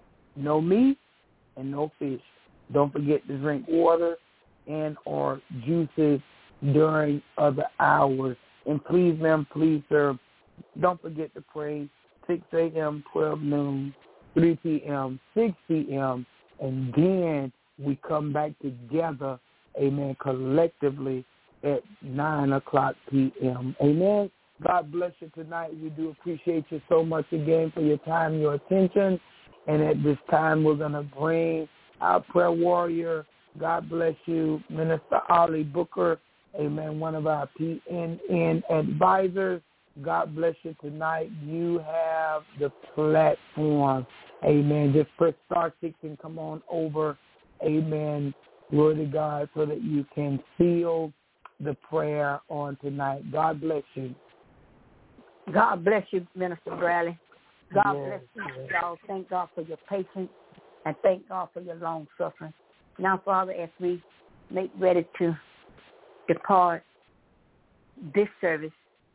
No meat and no fish. Don't forget to drink water and or juices during other hours. And please, ma'am, please, sir, don't forget to pray six a.m., twelve noon, three p.m., six p.m., and then we come back together, amen, collectively at nine o'clock p.m. Amen. God bless you tonight. We do appreciate you so much again for your time, your attention. And at this time, we're going to bring our prayer warrior. God bless you, Minister Ollie Booker, amen, one of our P N N advisors. God bless you tonight. You have the platform. Amen. Just press star six and come on over. Amen. Glory to God, so that you can seal the prayer on tonight. God bless you. God bless you, Minister Bradley. God Yes, bless you, yes. y'all. Thank God for your patience, and thank God for your long suffering. Now, Father, as we make ready to depart this service,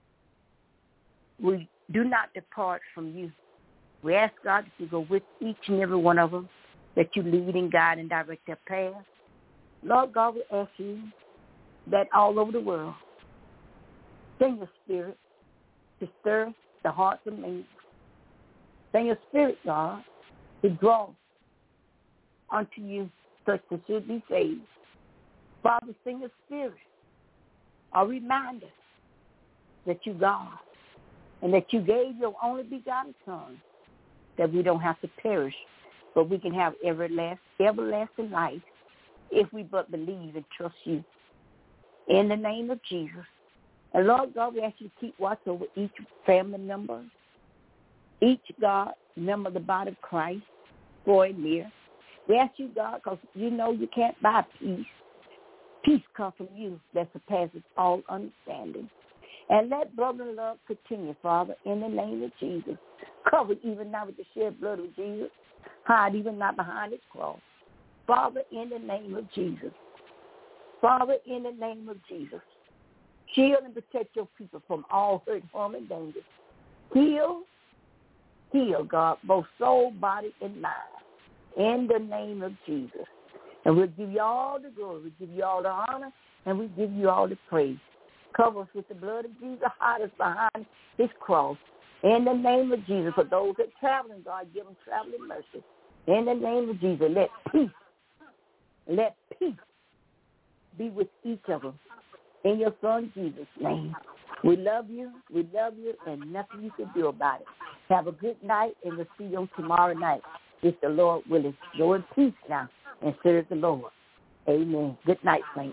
we do not depart from you. We ask, God, that you go with each and every one of them, that you lead and guide and direct their path. Lord God, we ask you that all over the world, send your spirit to stir the hearts of men. Send your spirit, God, to draw unto you such that should be saved. Father, send your spirit, a reminder that you God, and that you gave your only begotten Son, that we don't have to perish, but we can have everlasting, everlasting life if we but believe and trust you. In the name of Jesus. And Lord God, we ask you to keep watch over each family member, each, God, member of the body of Christ, for and near. We ask you, God, because you know you can't buy peace. Peace comes from you that surpasses all understanding. And let brotherly love continue, Father, in the name of Jesus. Cover even now with the shed blood of Jesus. Hide even now behind his cross. Father, in the name of Jesus. Father, in the name of Jesus. Shield and protect your people from all hurt, harm, and danger. Heal, heal, God, both soul, body, and mind. In the name of Jesus. And we'll give you all the glory. We'll give you all the honor. And we'll give you all the praise. Cover us with the blood of Jesus. Hide us behind his cross. In the name of Jesus. For those that are traveling, God, give them traveling mercy. In the name of Jesus. Let peace, let peace be with each of them. In your Son, Jesus' name. We love you. We love you. And nothing you can do about it. Have a good night. And we'll see you tomorrow night. If the Lord willing. Go in peace now. And serve the Lord. Amen. Good night, saints.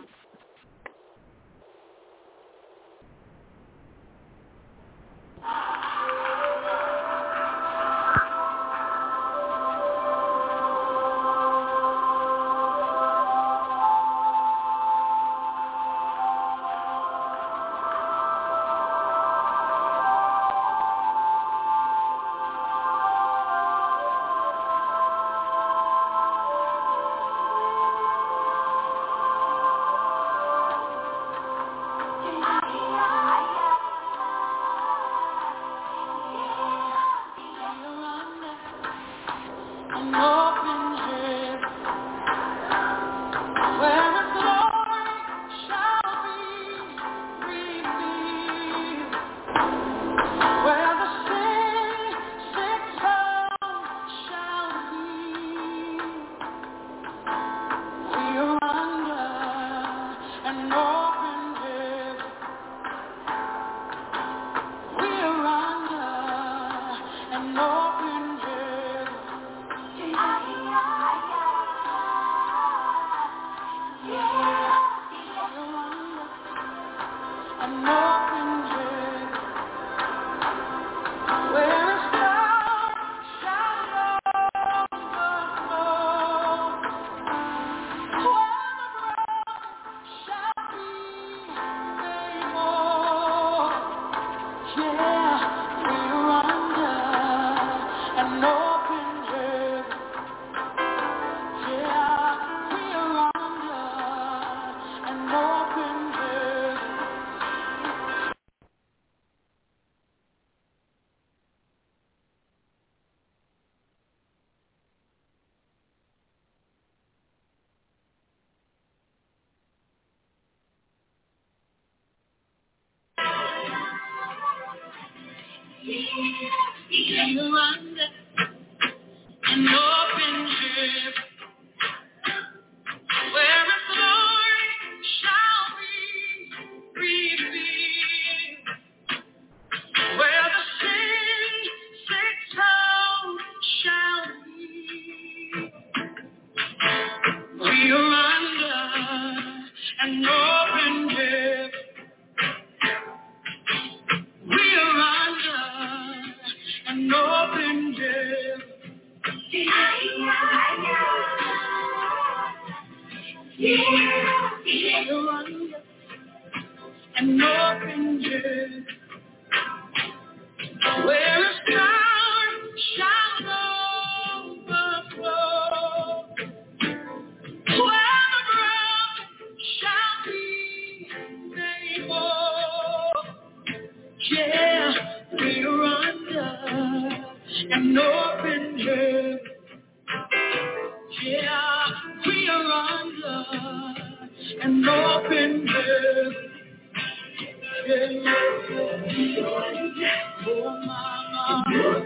Oh, mama.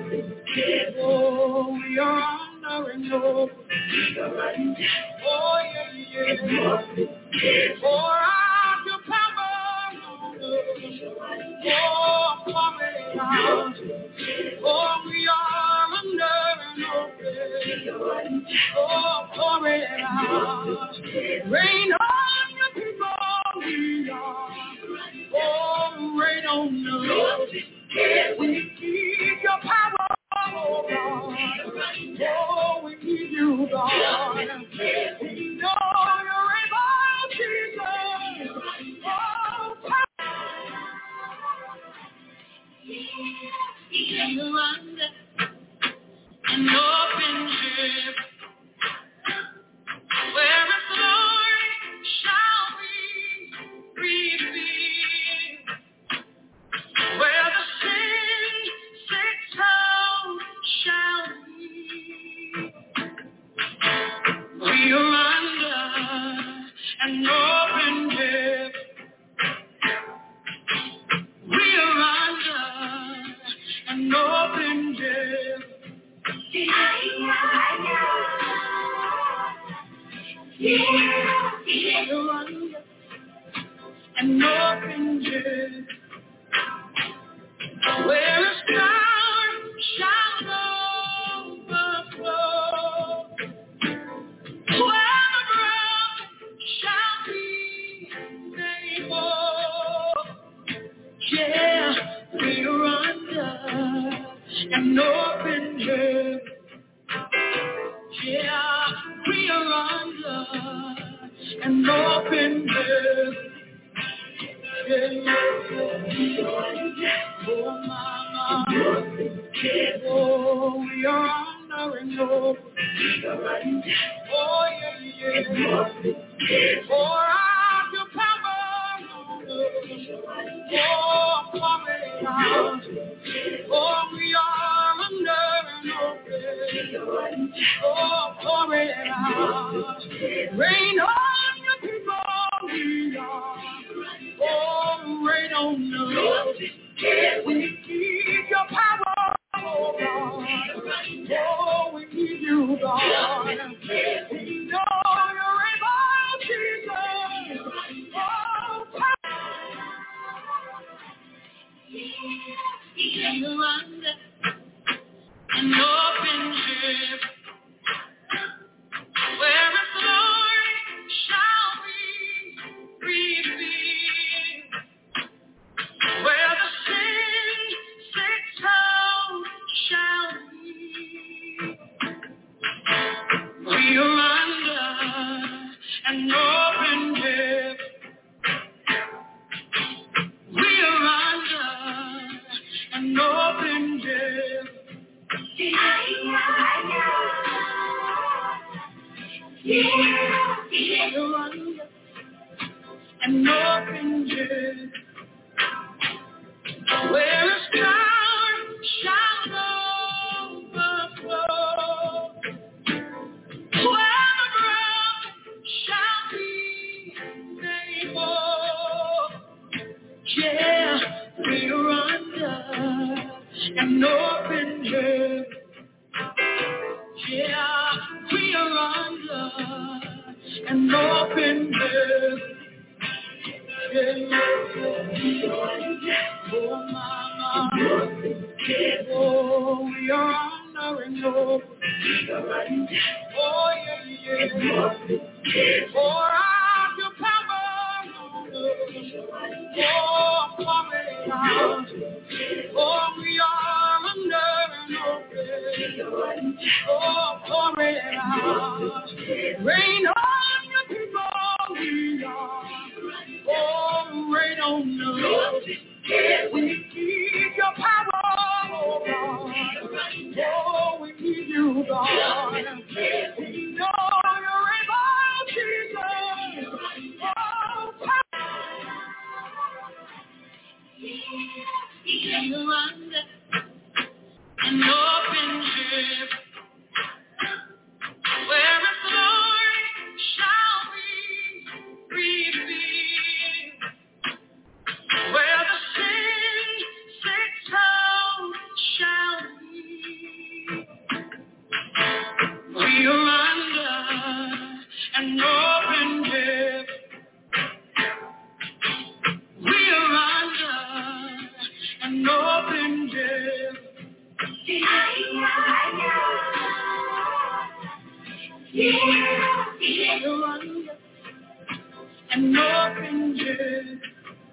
Oh, we are honoring you. Oh, yeah, yeah. Pour out your power on us. Oh, pour it out. Oh, we are under an open. Oh, pour it out. Rain on your people, we are. Oh, rain on us. We need your power, oh God. Oh, we need you, God. We know you're able, Jesus. Oh, power. You're under an open heaven, where His glory shall be revealed, where the sin sick town shall be. We are under an open heaven. We are under an open heaven. An open heaven, where His power shall overflow, where the broken shall be made whole. Yeah, we are under an open heaven. Yeah, we are under an open heaven. Oh, mama. Oh, we are under an open. Oh, yeah, yeah. Pour out your power on us. Oh, pour it out. Oh, we are under an open. Oh, pour it out. Rain on your people, we are. Oh, rain on us. We need your power, oh God. Oh, we need you, God. We know you're able, Jesus. Oh, power. You're under an open heaven, where His glory shall be revealed, where the sin sick town shall be. We are under an open heaven. We are under an open heaven. We are under an open heaven, where His power shall overflow, where the broken shall be made whole. Yeah, we are under an open heaven. Yeah, we are under an open heaven. Oh, mama. Oh, we are under an open. Oh, yeah, yeah. Pour out your power on us. Oh, pour it out. Oh, we are under an open. Oh, pour it out. Rain on your people, we are. Oh, rain on us. We need your power, oh God. Oh, we need you, God. We know you're able, Jesus. Oh, power. You're under an open heaven, where His glory shall be revealed, where the We're under an open heaven,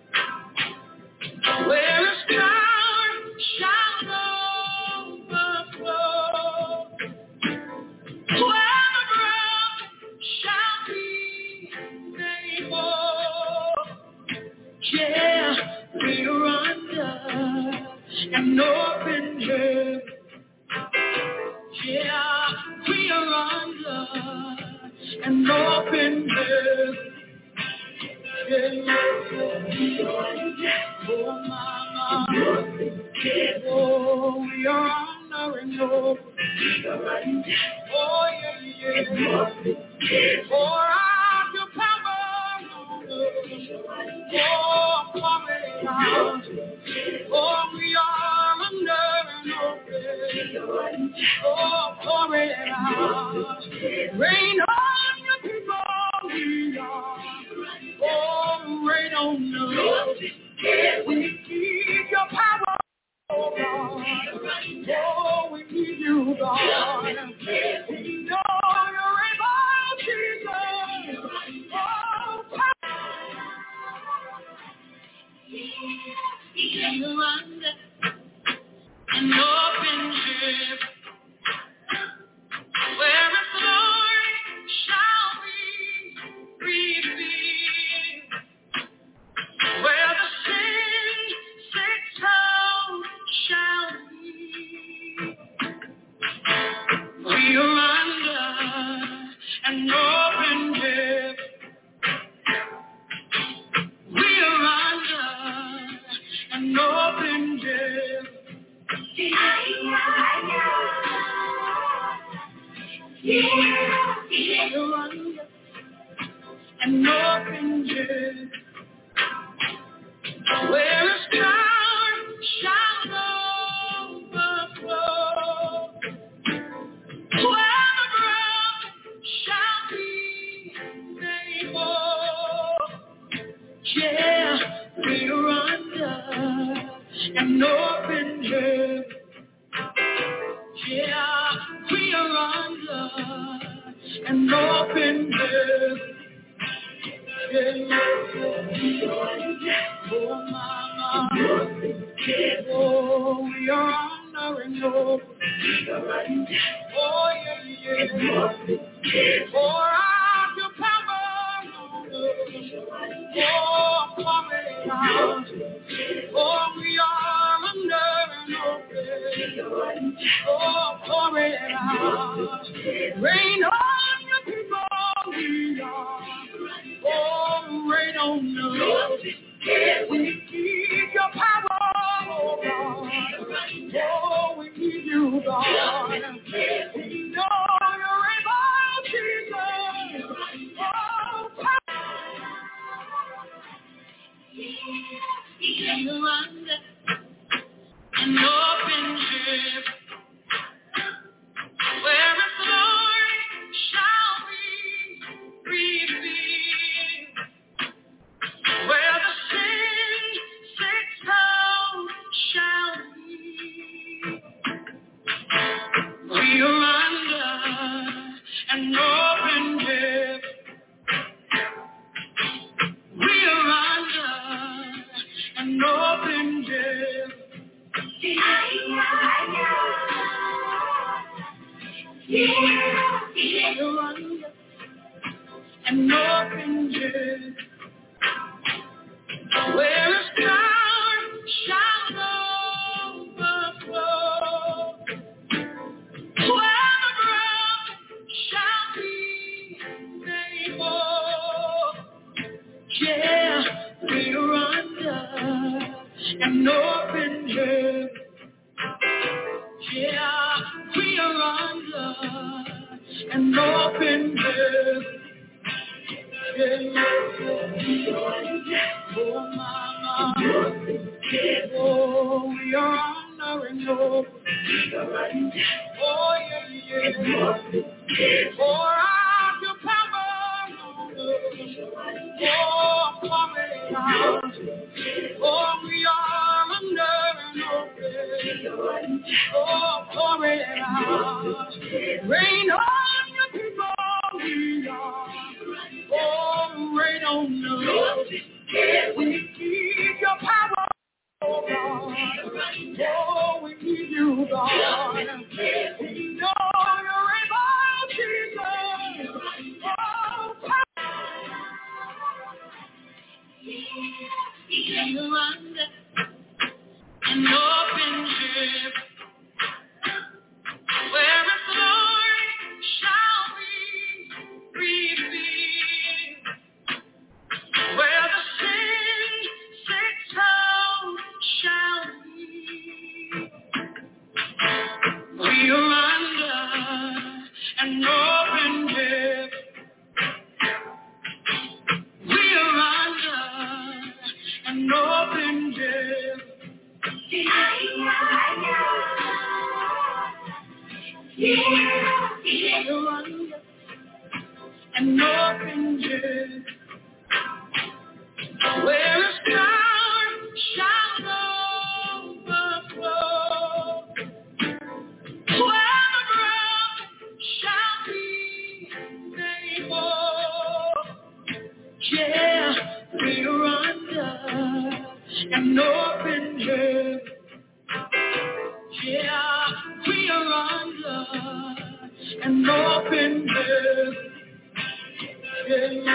where a star shall overflow, where the broken shall be made whole. Yeah, we're under an open heaven. Yeah, we are under an open heaven. Oh, mama. Oh, we are under an open heaven. Oh, yeah, yeah. Pour out your power on us. Oh, pour it out. Oh, we are under an open. Oh, pour it out. Rain on your people, we are. Oh, rain on us. We need your power, oh God. Oh, we need you, God. We know you're able, Jesus. Oh, power. You're under an open heaven, where His glory shall be revealed, where the sin sick soul shall be. We are under an open heaven. We are under an open heaven. We're under an open heaven, where a star shall overflow, where the broken shall be made whole. Yeah, we're under an open heaven. Yeah, we are under an open heaven. Oh, mama. Oh, we are under an open heaven. Oh, yeah, yeah. Pour out your power on us. Oh, pour it out. Oh, we are under an open. Oh, pour it out. Rain on your people, we are. Oh, rain on us. We need your power, oh God. Oh, we need you, God. We know you're able, Jesus. Oh, power. You're under an open heaven, where His glory shall be revealed, where the sin sick soul shall be. We are under an open heaven. We are under an open heaven. We're under an open heaven, where a star shall overflow, where the broken shall be made whole. Yeah, we're under an open heaven. Yeah, we are under an open heaven. Oh, mama. Oh, we are under an open heaven. Oh, yeah, yeah. Pour out your power on us. Oh, pour it out. Oh, we are under an open. Oh, pour it out. Rain on your people, We need your power, oh God. Oh, we need you, God. We know you're able, Jesus. Oh, power. Surrender and open grip, where His glory shall be revealed, where the sin sick town shall be. We are under an open grip. We are under an open grip. Yeah, we are under an open grip, where His power shall overflow, where the broken shall be made whole. Yeah, we are under an open heaven. Yeah, we are under an open heaven. Yeah,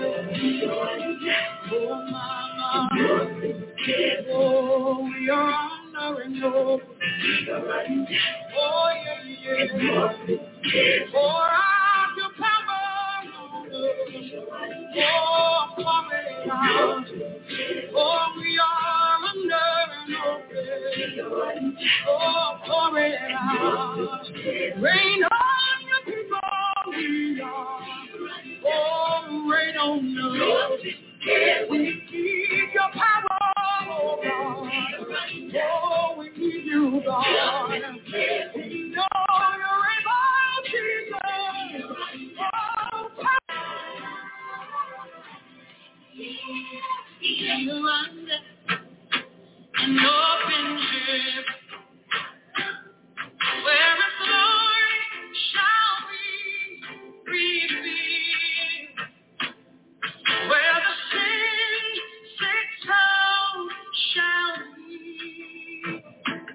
oh mama, oh we are under an open. Oh yeah, yeah. Pour out your power on us. Oh, pour it out. Oh, we are under an open. Oh, pour it out. Rain on your people, we are. Oh, rain on us. We need your power, oh God. Oh, we need you, God. We know you're able, Jesus. Oh, power. You're under an open grip, where His glory shall be revealed, where the sin sick town shall be.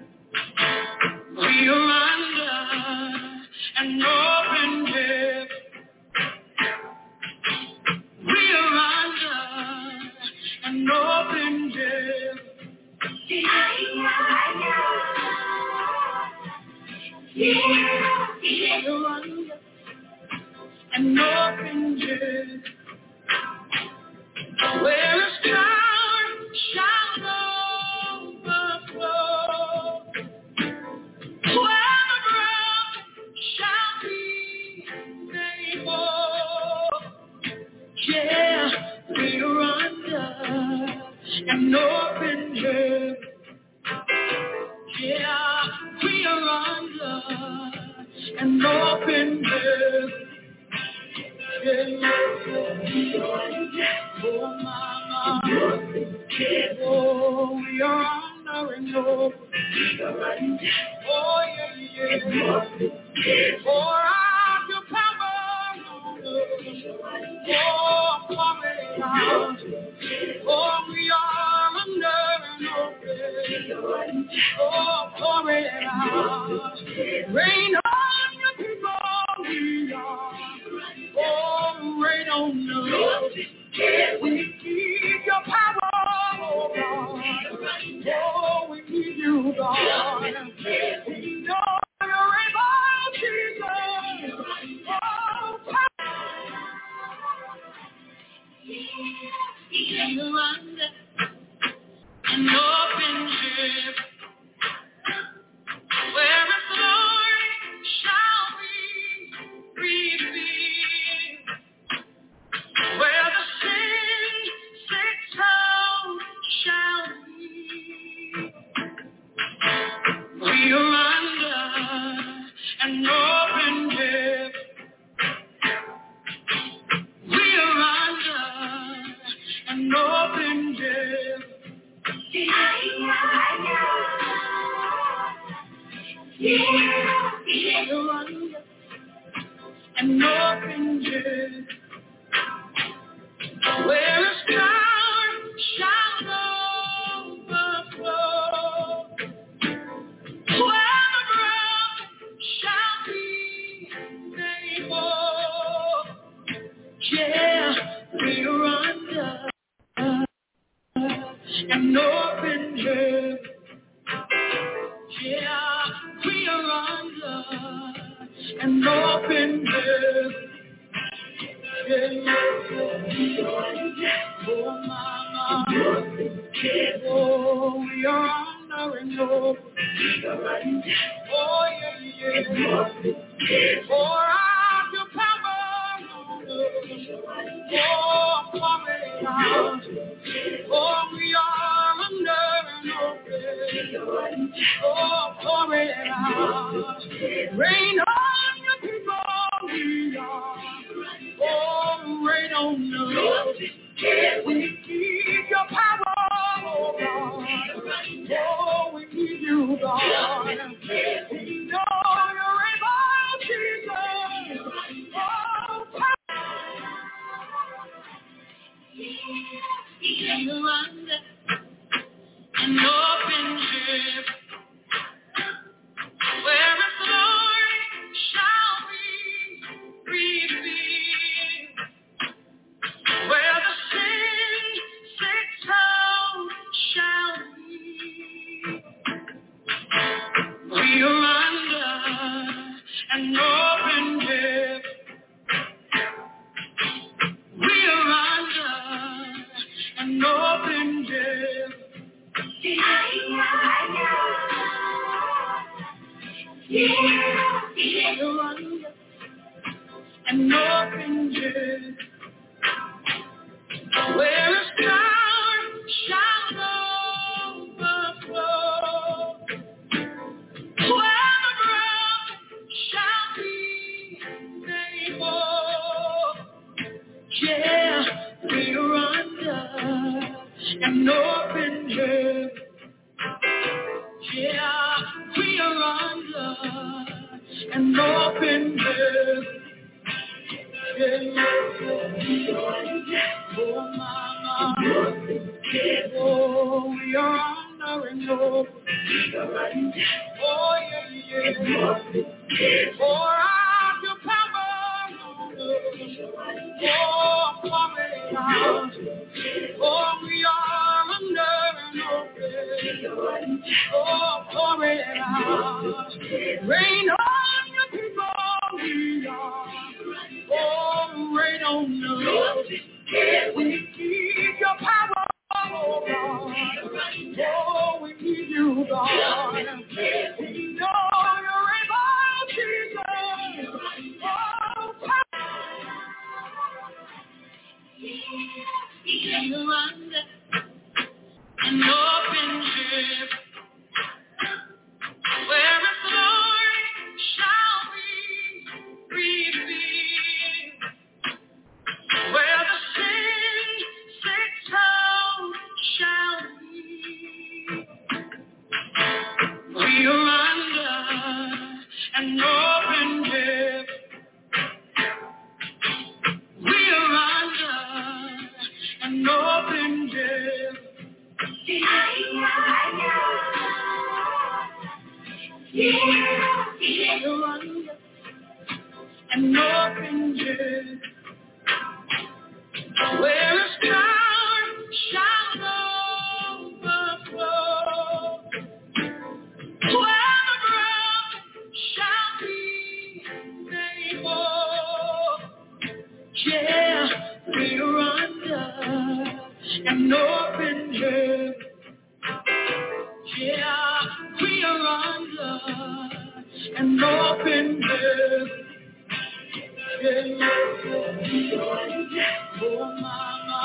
We are under an open grip. We are under an open grip. Yeah, we are under an open grip, where His power shall overflow, where the broken shall be made whole. Yeah, we are under an open heaven. Yeah, we are under an open heaven. Oh, mama, oh, we are under an open. Oh, yeah, yeah. Pour out your power on us. Oh, pour it out. Oh, we are under an open. Oh, pour it out. Rain on your people, we are. Oh, rain on us. We need your power, oh God. Oh, we need you, God. We know you're able, Jesus. Oh, power. You're under an open grip, where His glory shall be revealed, where the sin sick town shall be. We are under an open grip. We are under an open grip. We are under an open grip, where His power shall and open heaven. Yeah, we are under an open heaven. Yeah. Oh, mama. Oh, we are under an open heaven. Oh, yeah, yeah. Pour out your power on us. Oh, pour it out. Oh, we are under an open. Oh, pour it out. Rain on your people, we are. Oh, rain on us. We need your power, oh God. Oh, we need you, God. We know you're able, Jesus. Oh, power. You're under an open heaven, where His glory shall be revealed, where the sin sick soul shall be. We are under an open heaven. We are under an open heaven. Yeah, we are under an open heaven, where His power shall overflow, where the broken shall be made whole. Yeah, we are under an open heaven. Yeah, we are under an open heaven. Oh, mama. Oh, we are under an open heaven. Oh, yeah, yeah. Pour out your power on us. Oh, pour it out. Oh, we are under an open. Oh, pour it out. Rain on your people, we are. Oh, rain on us. We need your power, oh God. Oh, we need you, God. We know you're able, Jesus. Oh, power. You're under an open heaven, where His glory shall be revealed, where the sin sick soul shall be. We are under an open heaven. We are under an open heaven. Yeah, we are under an open heaven, where His power shall overflow, where the broken shall be made whole. Yeah, we are under an open heaven. Yeah, we are under an open heaven. Oh, mama.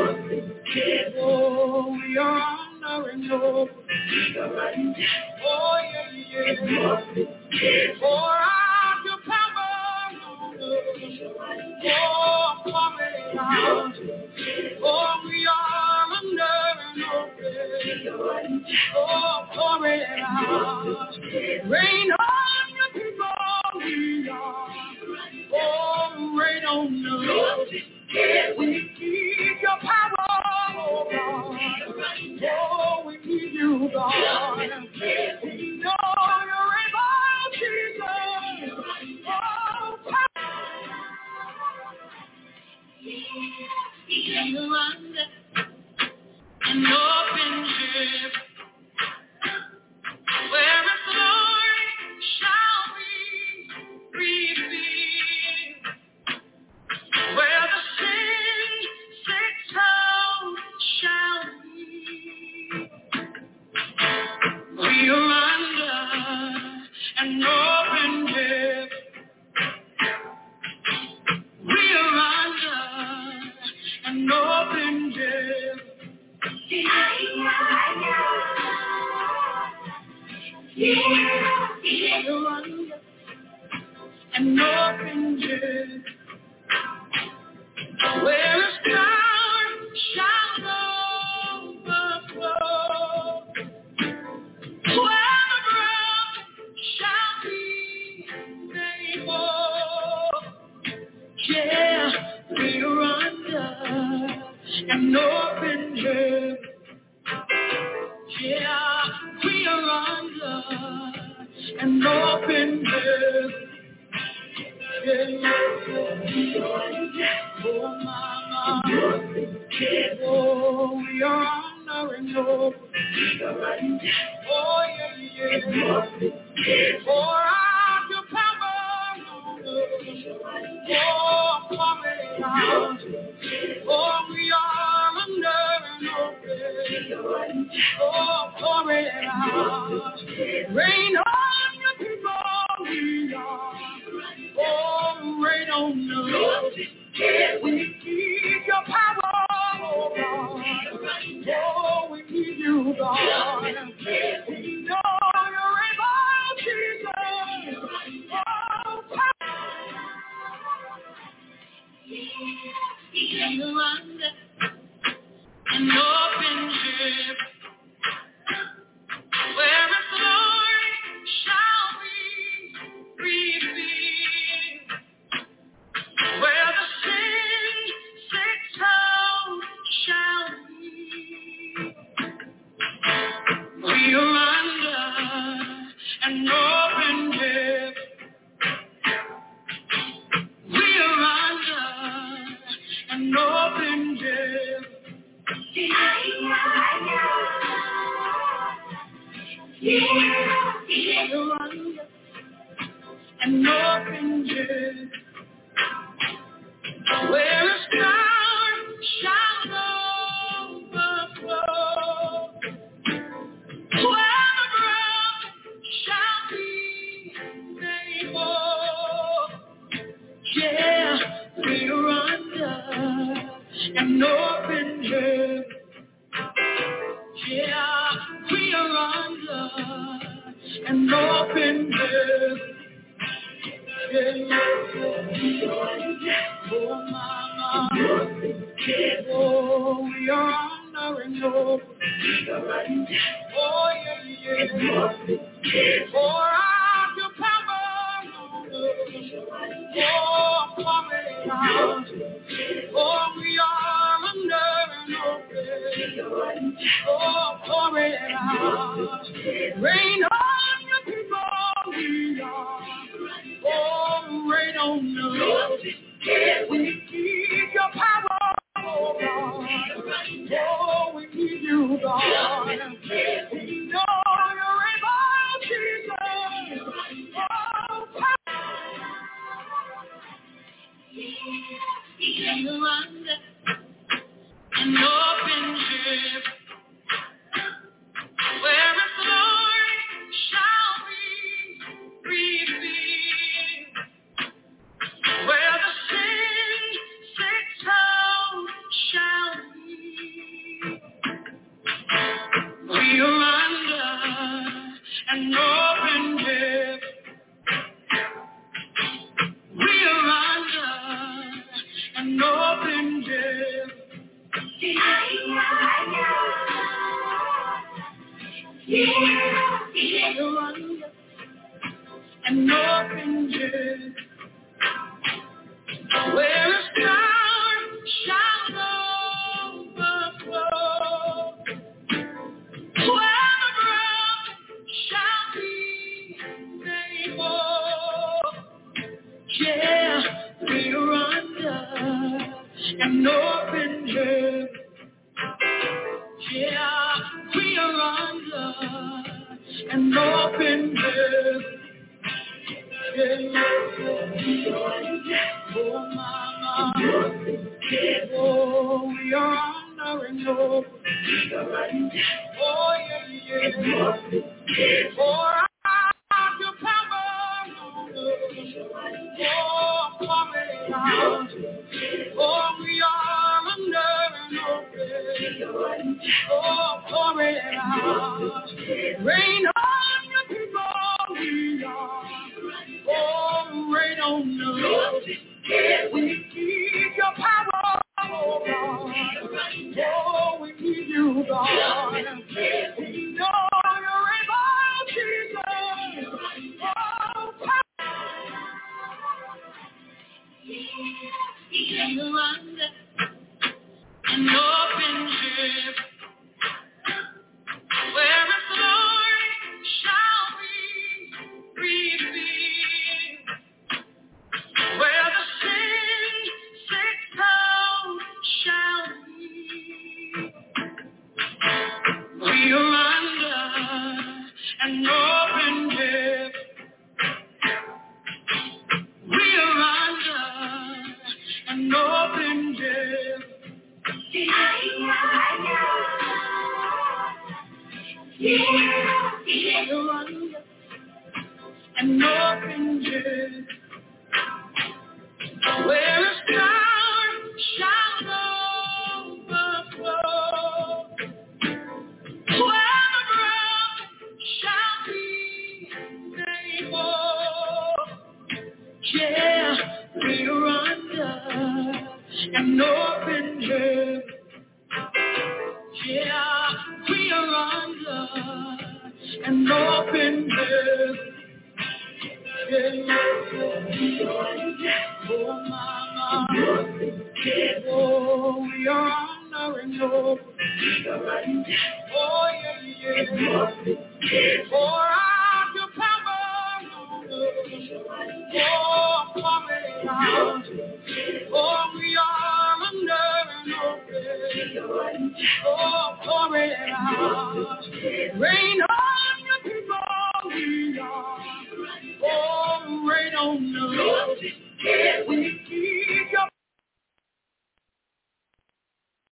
Oh, we are under an open heaven. Oh, yeah, yeah. Pour out your power on us. Oh, pour it out. Oh, we are under an open. Oh, pour it out. Rain on your people, we are. Oh, rain on us. We need your power, oh God. Oh, we need you, God. We know you're able, Jesus. Oh, power. You're under an open We're under an open heaven, where a star shall overflow, where the broken shall be made whole. Yeah, we're under an open heaven. Yeah, we are under an open heaven. Yeah. Oh, mama. Oh, we are under an open heaven. Oh, yeah, yeah. Pour out your power on us. Oh, pour it out. Oh, we are under an open. Oh, pour it out. Rain on your people, we are. Oh, rain on us. We need your power, oh God. Oh, we need you, God. We know you're able, Jesus. Oh, power. You're under an open heaven, where His glory shall be revealed, where the sin sick soul shall be. We are under an open heaven. We are under an open heaven. We're under an open heaven, where a star shall overflow, where the broken shall be made whole. Yeah, we're under an open heaven. Yeah, we are under an open heaven. Yeah. Oh, mama. Oh, we are under an open heaven. Oh, yeah, yeah. Pour out your power on us. Oh, pour it out. Oh, we are under an open. Oh, pour it out. Rain on your people, we are. Oh, rain on us. We need your power, oh God. Oh, we need you, God. We know you're able, Jesus. Oh, power. You're under an open heaven, where His glory shall be revealed, where the sin sick soul shall be. We are under an open heaven. We are under an open heaven. We're under an open heaven, where a star shall overflow, where the broken shall be made whole. Yeah, we're under an open heaven. Yeah, we are under an open heaven. Yeah. Oh, mama. Oh, we are under an open heaven. Oh, yeah, yeah. Pour out your power on us. Oh, pour it out. Oh, we are under an open. Oh, pour it out. Rain on your people. God. We know you're able, Jesus. Oh, you under an open heaven, where His glory shall be revealed, where the sin sick town shall be. We are under an open heaven. We are under an open heaven. We are under an open heaven, where His power shall overflow, where the broken shall be made whole. Yeah, we are under an open heaven. Yeah, we are under an open heaven. Yeah. Oh, mama. Oh, we are under an open heaven. Oh, yeah, yeah. For our to power. Oh, pour it out. Oh, we are under an open. Oh, pour it out. Rain on